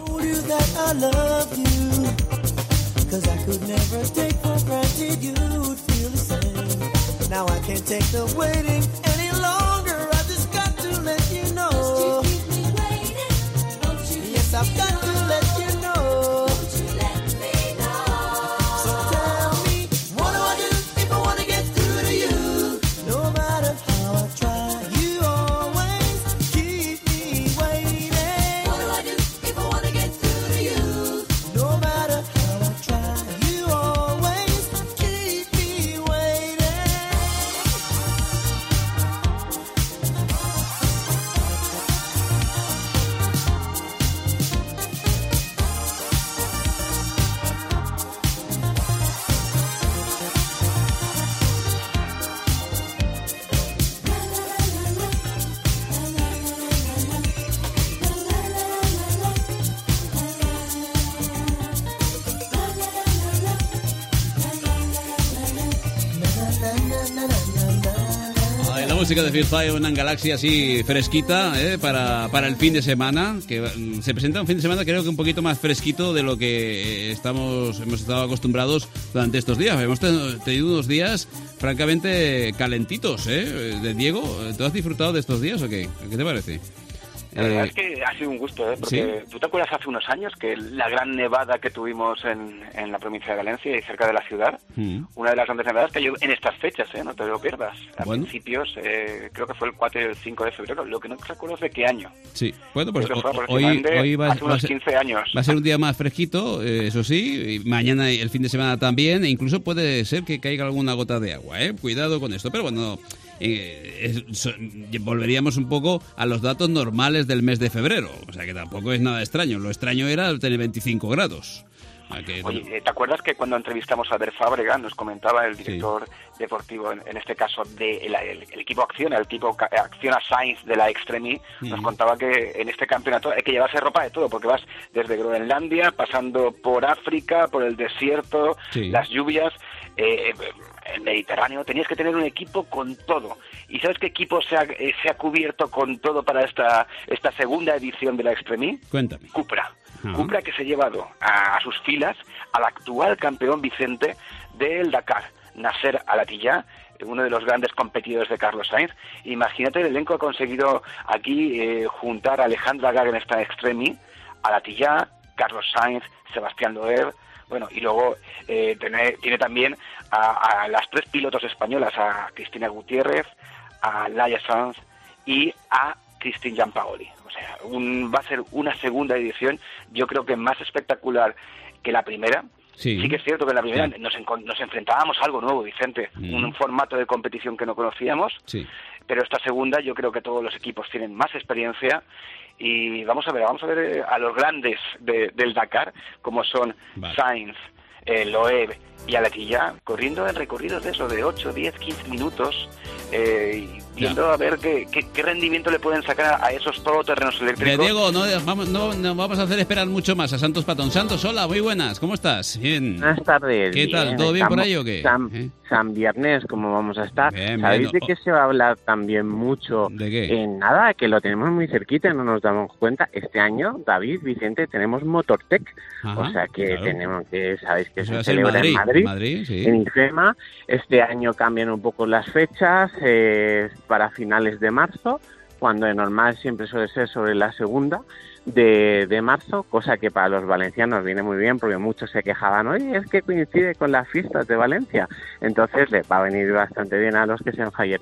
Now I can't take the waiting any longer. I just got to let you know. Just you keep me waiting. Won't you yes, I've got to let you know. Won't you let me know? So tell me, what do I do if I want to get through to you? No matter how I try, you always keep me waiting. What do I do if I want to get through to you? No matter how I try, you always keep me waiting. Música de Phil Five, una galaxia así fresquita, para el fin de semana, que se presenta un fin de semana creo que un poquito más fresquito de lo que hemos estado acostumbrados durante estos días. Hemos tenido unos días francamente calentitos, de Diego. ¿Tú has disfrutado de estos días o qué? ¿Qué te parece? La verdad es que ha sido un gusto, porque ¿tú te acuerdas hace unos años que la gran nevada que tuvimos en la provincia de Valencia y cerca de la ciudad? Una de las grandes nevadas cayó en estas fechas, no te lo pierdas. A principios, creo que fue el 4 y el 5 de febrero, lo que no recuerdo es de qué año. Sí, bueno, pues hoy hace unos 15 años. Va a ser un día más fresquito, eso sí, y mañana y el fin de semana también, e incluso puede ser que caiga alguna gota de agua, cuidado con esto, pero bueno... volveríamos un poco a los datos normales del mes de febrero, o sea que tampoco es nada extraño. Lo extraño era tener 25 grados. Oye, ¿te acuerdas que cuando entrevistamos a Albert Fábrega nos comentaba el director deportivo, en este caso el equipo Acciona, el equipo Acciona Sainz de la Extremi, nos contaba que en este campeonato hay que llevarse ropa de todo, porque vas desde Groenlandia, pasando por África, por el desierto, las lluvias, el Mediterráneo, tenías que tener un equipo con todo. ¿Y sabes qué equipo se ha cubierto con todo para esta segunda edición de la Extremi? Cuéntame. Cupra. Cupra, que se ha llevado a sus filas al actual campeón Vicente del Dakar, Nasser Al-Attiyah, uno de los grandes competidores de Carlos Sainz. Imagínate, el elenco ha conseguido aquí juntar a Alejandra Gag en esta Extremi, Al-Attiyah, Carlos Sainz, Sebastián Loeb. Bueno, y luego tiene también a las 3 pilotos españolas, a Cristina Gutiérrez, a Laia Sanz y a Christine Giampaoli. O sea, va a ser una segunda edición, yo creo que más espectacular que la primera. Sí que es cierto que en la primera nos enfrentábamos a algo nuevo, Vicente, un formato de competición que no conocíamos, pero esta segunda yo creo que todos los equipos tienen más experiencia. Y vamos a ver a los grandes del Dakar, como son Sainz, Loeb y Al-Attiyah, corriendo en recorridos de 8, 10, 15 minutos. Y viendo a ver qué rendimiento le pueden sacar a esos todoterrenos eléctricos. Diego, no vamos a hacer esperar mucho más a Santos Patón. Santos, hola, muy buenas, ¿cómo estás? Bien. Buenas tardes. ¿Qué tal? ¿Todo bien por ahí o qué? San Viernes, ¿cómo vamos a estar? Bien, ¿Sabéis de qué se va a hablar también mucho? ¿De qué? Nada, que lo tenemos muy cerquita y no nos damos cuenta. Este año, David, Vicente, tenemos Motortech. Ajá, o sea que claro. tenemos que, sabéis que Eso se va a ser celebra en Madrid, sí. en IFEMA. Este año cambian un poco las fechas para finales de marzo, cuando de normal siempre suele ser sobre la segunda de marzo, cosa que para los valencianos viene muy bien porque muchos se quejaban, oye, es que coincide con las fiestas de Valencia, entonces les va a venir bastante bien a los que sean Faller.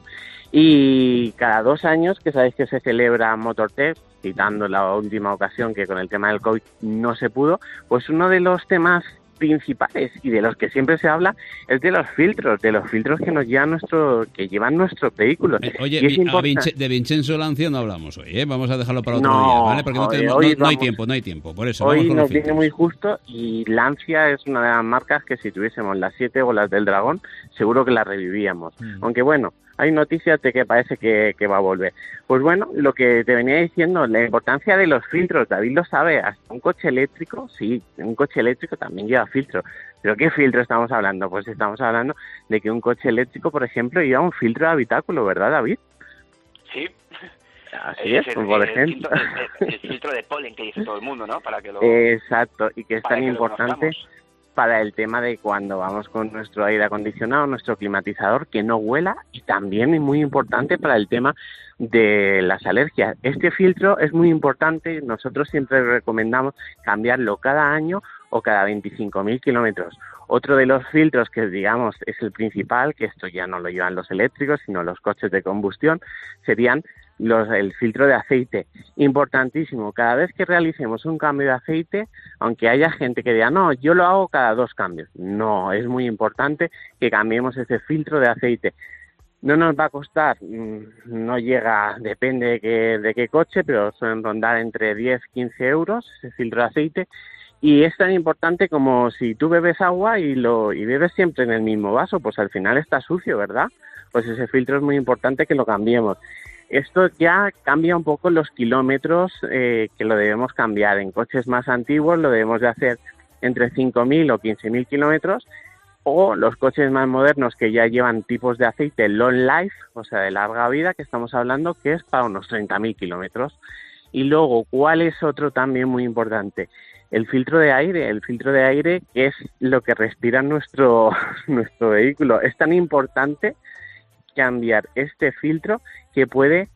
Y cada 2 años, que sabéis que se celebra Motortech, citando la última ocasión que con el tema del COVID no se pudo, pues uno de los temas principales y de los que siempre se habla es de los filtros que nos llevan que llevan nuestros vehículos. Oye, de Vincenzo Lancia no hablamos hoy, ¿eh? Vamos a dejarlo para otro día, ¿vale? Porque no hay tiempo, por eso. Hoy vamos con nos los viene filtros. muy justo y Lancia es una de las marcas que si tuviésemos las 7 bolas del dragón, seguro que las revivíamos. Aunque bueno, hay noticias de que parece que va a volver. Pues bueno, lo que te venía diciendo, la importancia de los filtros, David lo sabe, hasta un coche eléctrico, sí, un coche eléctrico también lleva filtro. ¿Pero qué filtro estamos hablando? Pues estamos hablando de que un coche eléctrico, por ejemplo, lleva un filtro de habitáculo, ¿verdad, David? Sí. Así es, pues, por ejemplo. El filtro de polen que dice todo el mundo, ¿no? Para que lo... Exacto, y que es tan importante para el tema de cuando vamos con nuestro aire acondicionado, nuestro climatizador, que no huela, y también es muy importante para el tema de las alergias. Este filtro es muy importante, nosotros siempre recomendamos cambiarlo cada año o cada 25.000 kilómetros. Otro de los filtros que digamos es el principal, que esto ya no lo llevan los eléctricos, sino los coches de combustión, serían el filtro de aceite. Importantísimo, cada vez que realicemos un cambio de aceite, aunque haya gente que diga, no, yo lo hago cada 2 cambios. No, es muy importante que cambiemos ese filtro de aceite. No nos va a costar, no llega, depende de qué coche, pero suelen rondar entre 10 y 15 euros ese filtro de aceite. Y es tan importante como si tú bebes agua y bebes siempre en el mismo vaso, pues al final está sucio, ¿verdad? Pues ese filtro es muy importante que lo cambiemos. Esto ya cambia un poco los kilómetros que lo debemos cambiar. En coches más antiguos lo debemos de hacer entre 5.000 o 15.000 kilómetros, o los coches más modernos que ya llevan tipos de aceite long life, o sea, de larga vida, que estamos hablando, que es para unos 30.000 kilómetros. Y luego, ¿cuál es otro también muy importante? El filtro de aire, que es lo que respira nuestro vehículo. Es tan importante cambiar este filtro que puede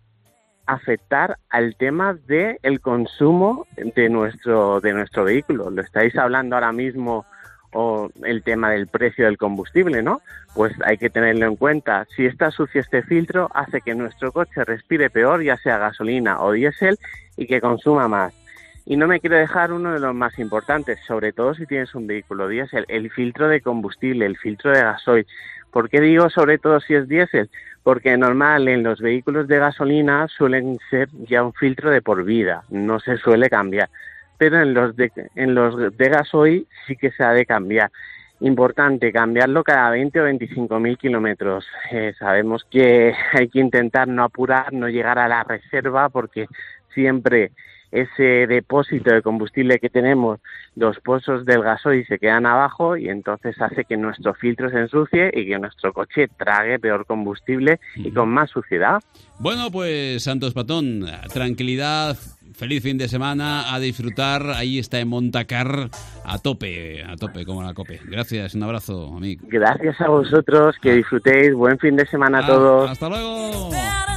afectar al tema del consumo de nuestro vehículo. Lo estáis hablando ahora mismo, o el tema del precio del combustible, ¿no? Pues hay que tenerlo en cuenta. Si está sucio este filtro, hace que nuestro coche respire peor, ya sea gasolina o diésel, y que consuma más. Y no me quiero dejar uno de los más importantes, sobre todo si tienes un vehículo diésel, el filtro de combustible, el filtro de gasoil. ¿Por qué digo sobre todo si es diésel? Porque normal en los vehículos de gasolina suelen ser ya un filtro de por vida, no se suele cambiar. Pero en los de gasoil sí que se ha de cambiar. Importante cambiarlo cada 20 o 25.000 kilómetros. Sabemos que hay que intentar no apurar, no llegar a la reserva, porque siempre ese depósito de combustible que tenemos, los pozos del gasoil se quedan abajo y entonces hace que nuestro filtro se ensucie y que nuestro coche trague peor combustible y con más suciedad. Bueno, pues Santos Patón, tranquilidad, feliz fin de semana, a disfrutar, ahí está en Montacar, a tope como la COPE. Gracias, un abrazo, amigo. Gracias a vosotros, que disfrutéis, buen fin de semana a todos. ¡Hasta luego!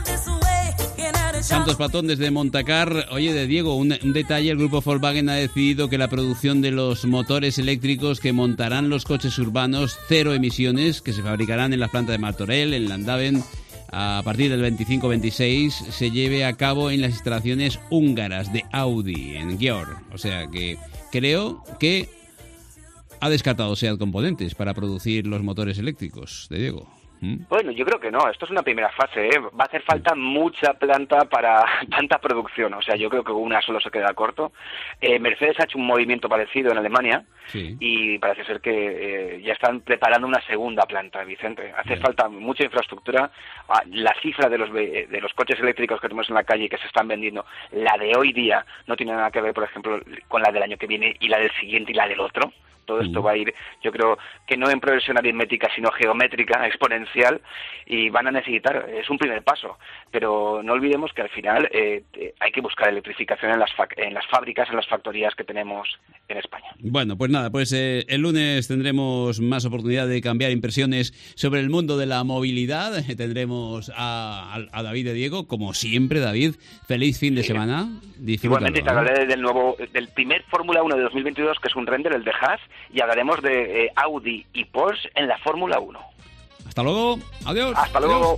Santos Patón desde Montacar. Oye, de Diego, un detalle, el grupo Volkswagen ha decidido que la producción de los motores eléctricos que montarán los coches urbanos cero emisiones, que se fabricarán en la planta de Martorell, en Landaven, a partir del 25-26, se lleve a cabo en las instalaciones húngaras de Audi, en Győr. O sea que creo que ha descartado SEAT Componentes para producir los motores eléctricos, de Diego. Bueno, yo creo que no, esto es una primera fase, ¿eh? Va a hacer falta mucha planta para tanta producción, o sea, yo creo que una solo se queda corto. Mercedes ha hecho un movimiento parecido en Alemania y parece ser que ya están preparando una segunda planta, Vicente. Hace falta mucha infraestructura. La cifra de los coches eléctricos que tenemos en la calle y que se están vendiendo, la de hoy día no tiene nada que ver, por ejemplo, con la del año que viene y la del siguiente y la del otro. Todo esto va a ir, yo creo, que no en progresión aritmética, sino geométrica, exponencial, y van a necesitar, es un primer paso, pero no olvidemos que al final hay que buscar electrificación en las fábricas, en las factorías que tenemos en España. Bueno, pues nada, el lunes tendremos más oportunidad de cambiar impresiones sobre el mundo de la movilidad. Tendremos a David de Diego, como siempre. David, feliz fin de semana. Igualmente te hablaré del primer Fórmula 1 de 2022, que es un render, el de Haas, y hablaremos de Audi y Porsche en la Fórmula 1. Hasta luego, adiós. Hasta luego.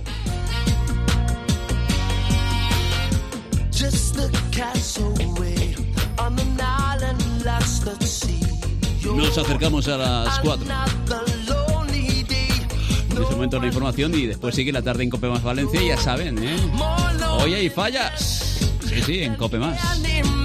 Nos acercamos a las 4. En este momento la información y después sigue la tarde en Cope Más Valencia, y ya saben, hoy hay fallas. Sí, en Cope Más.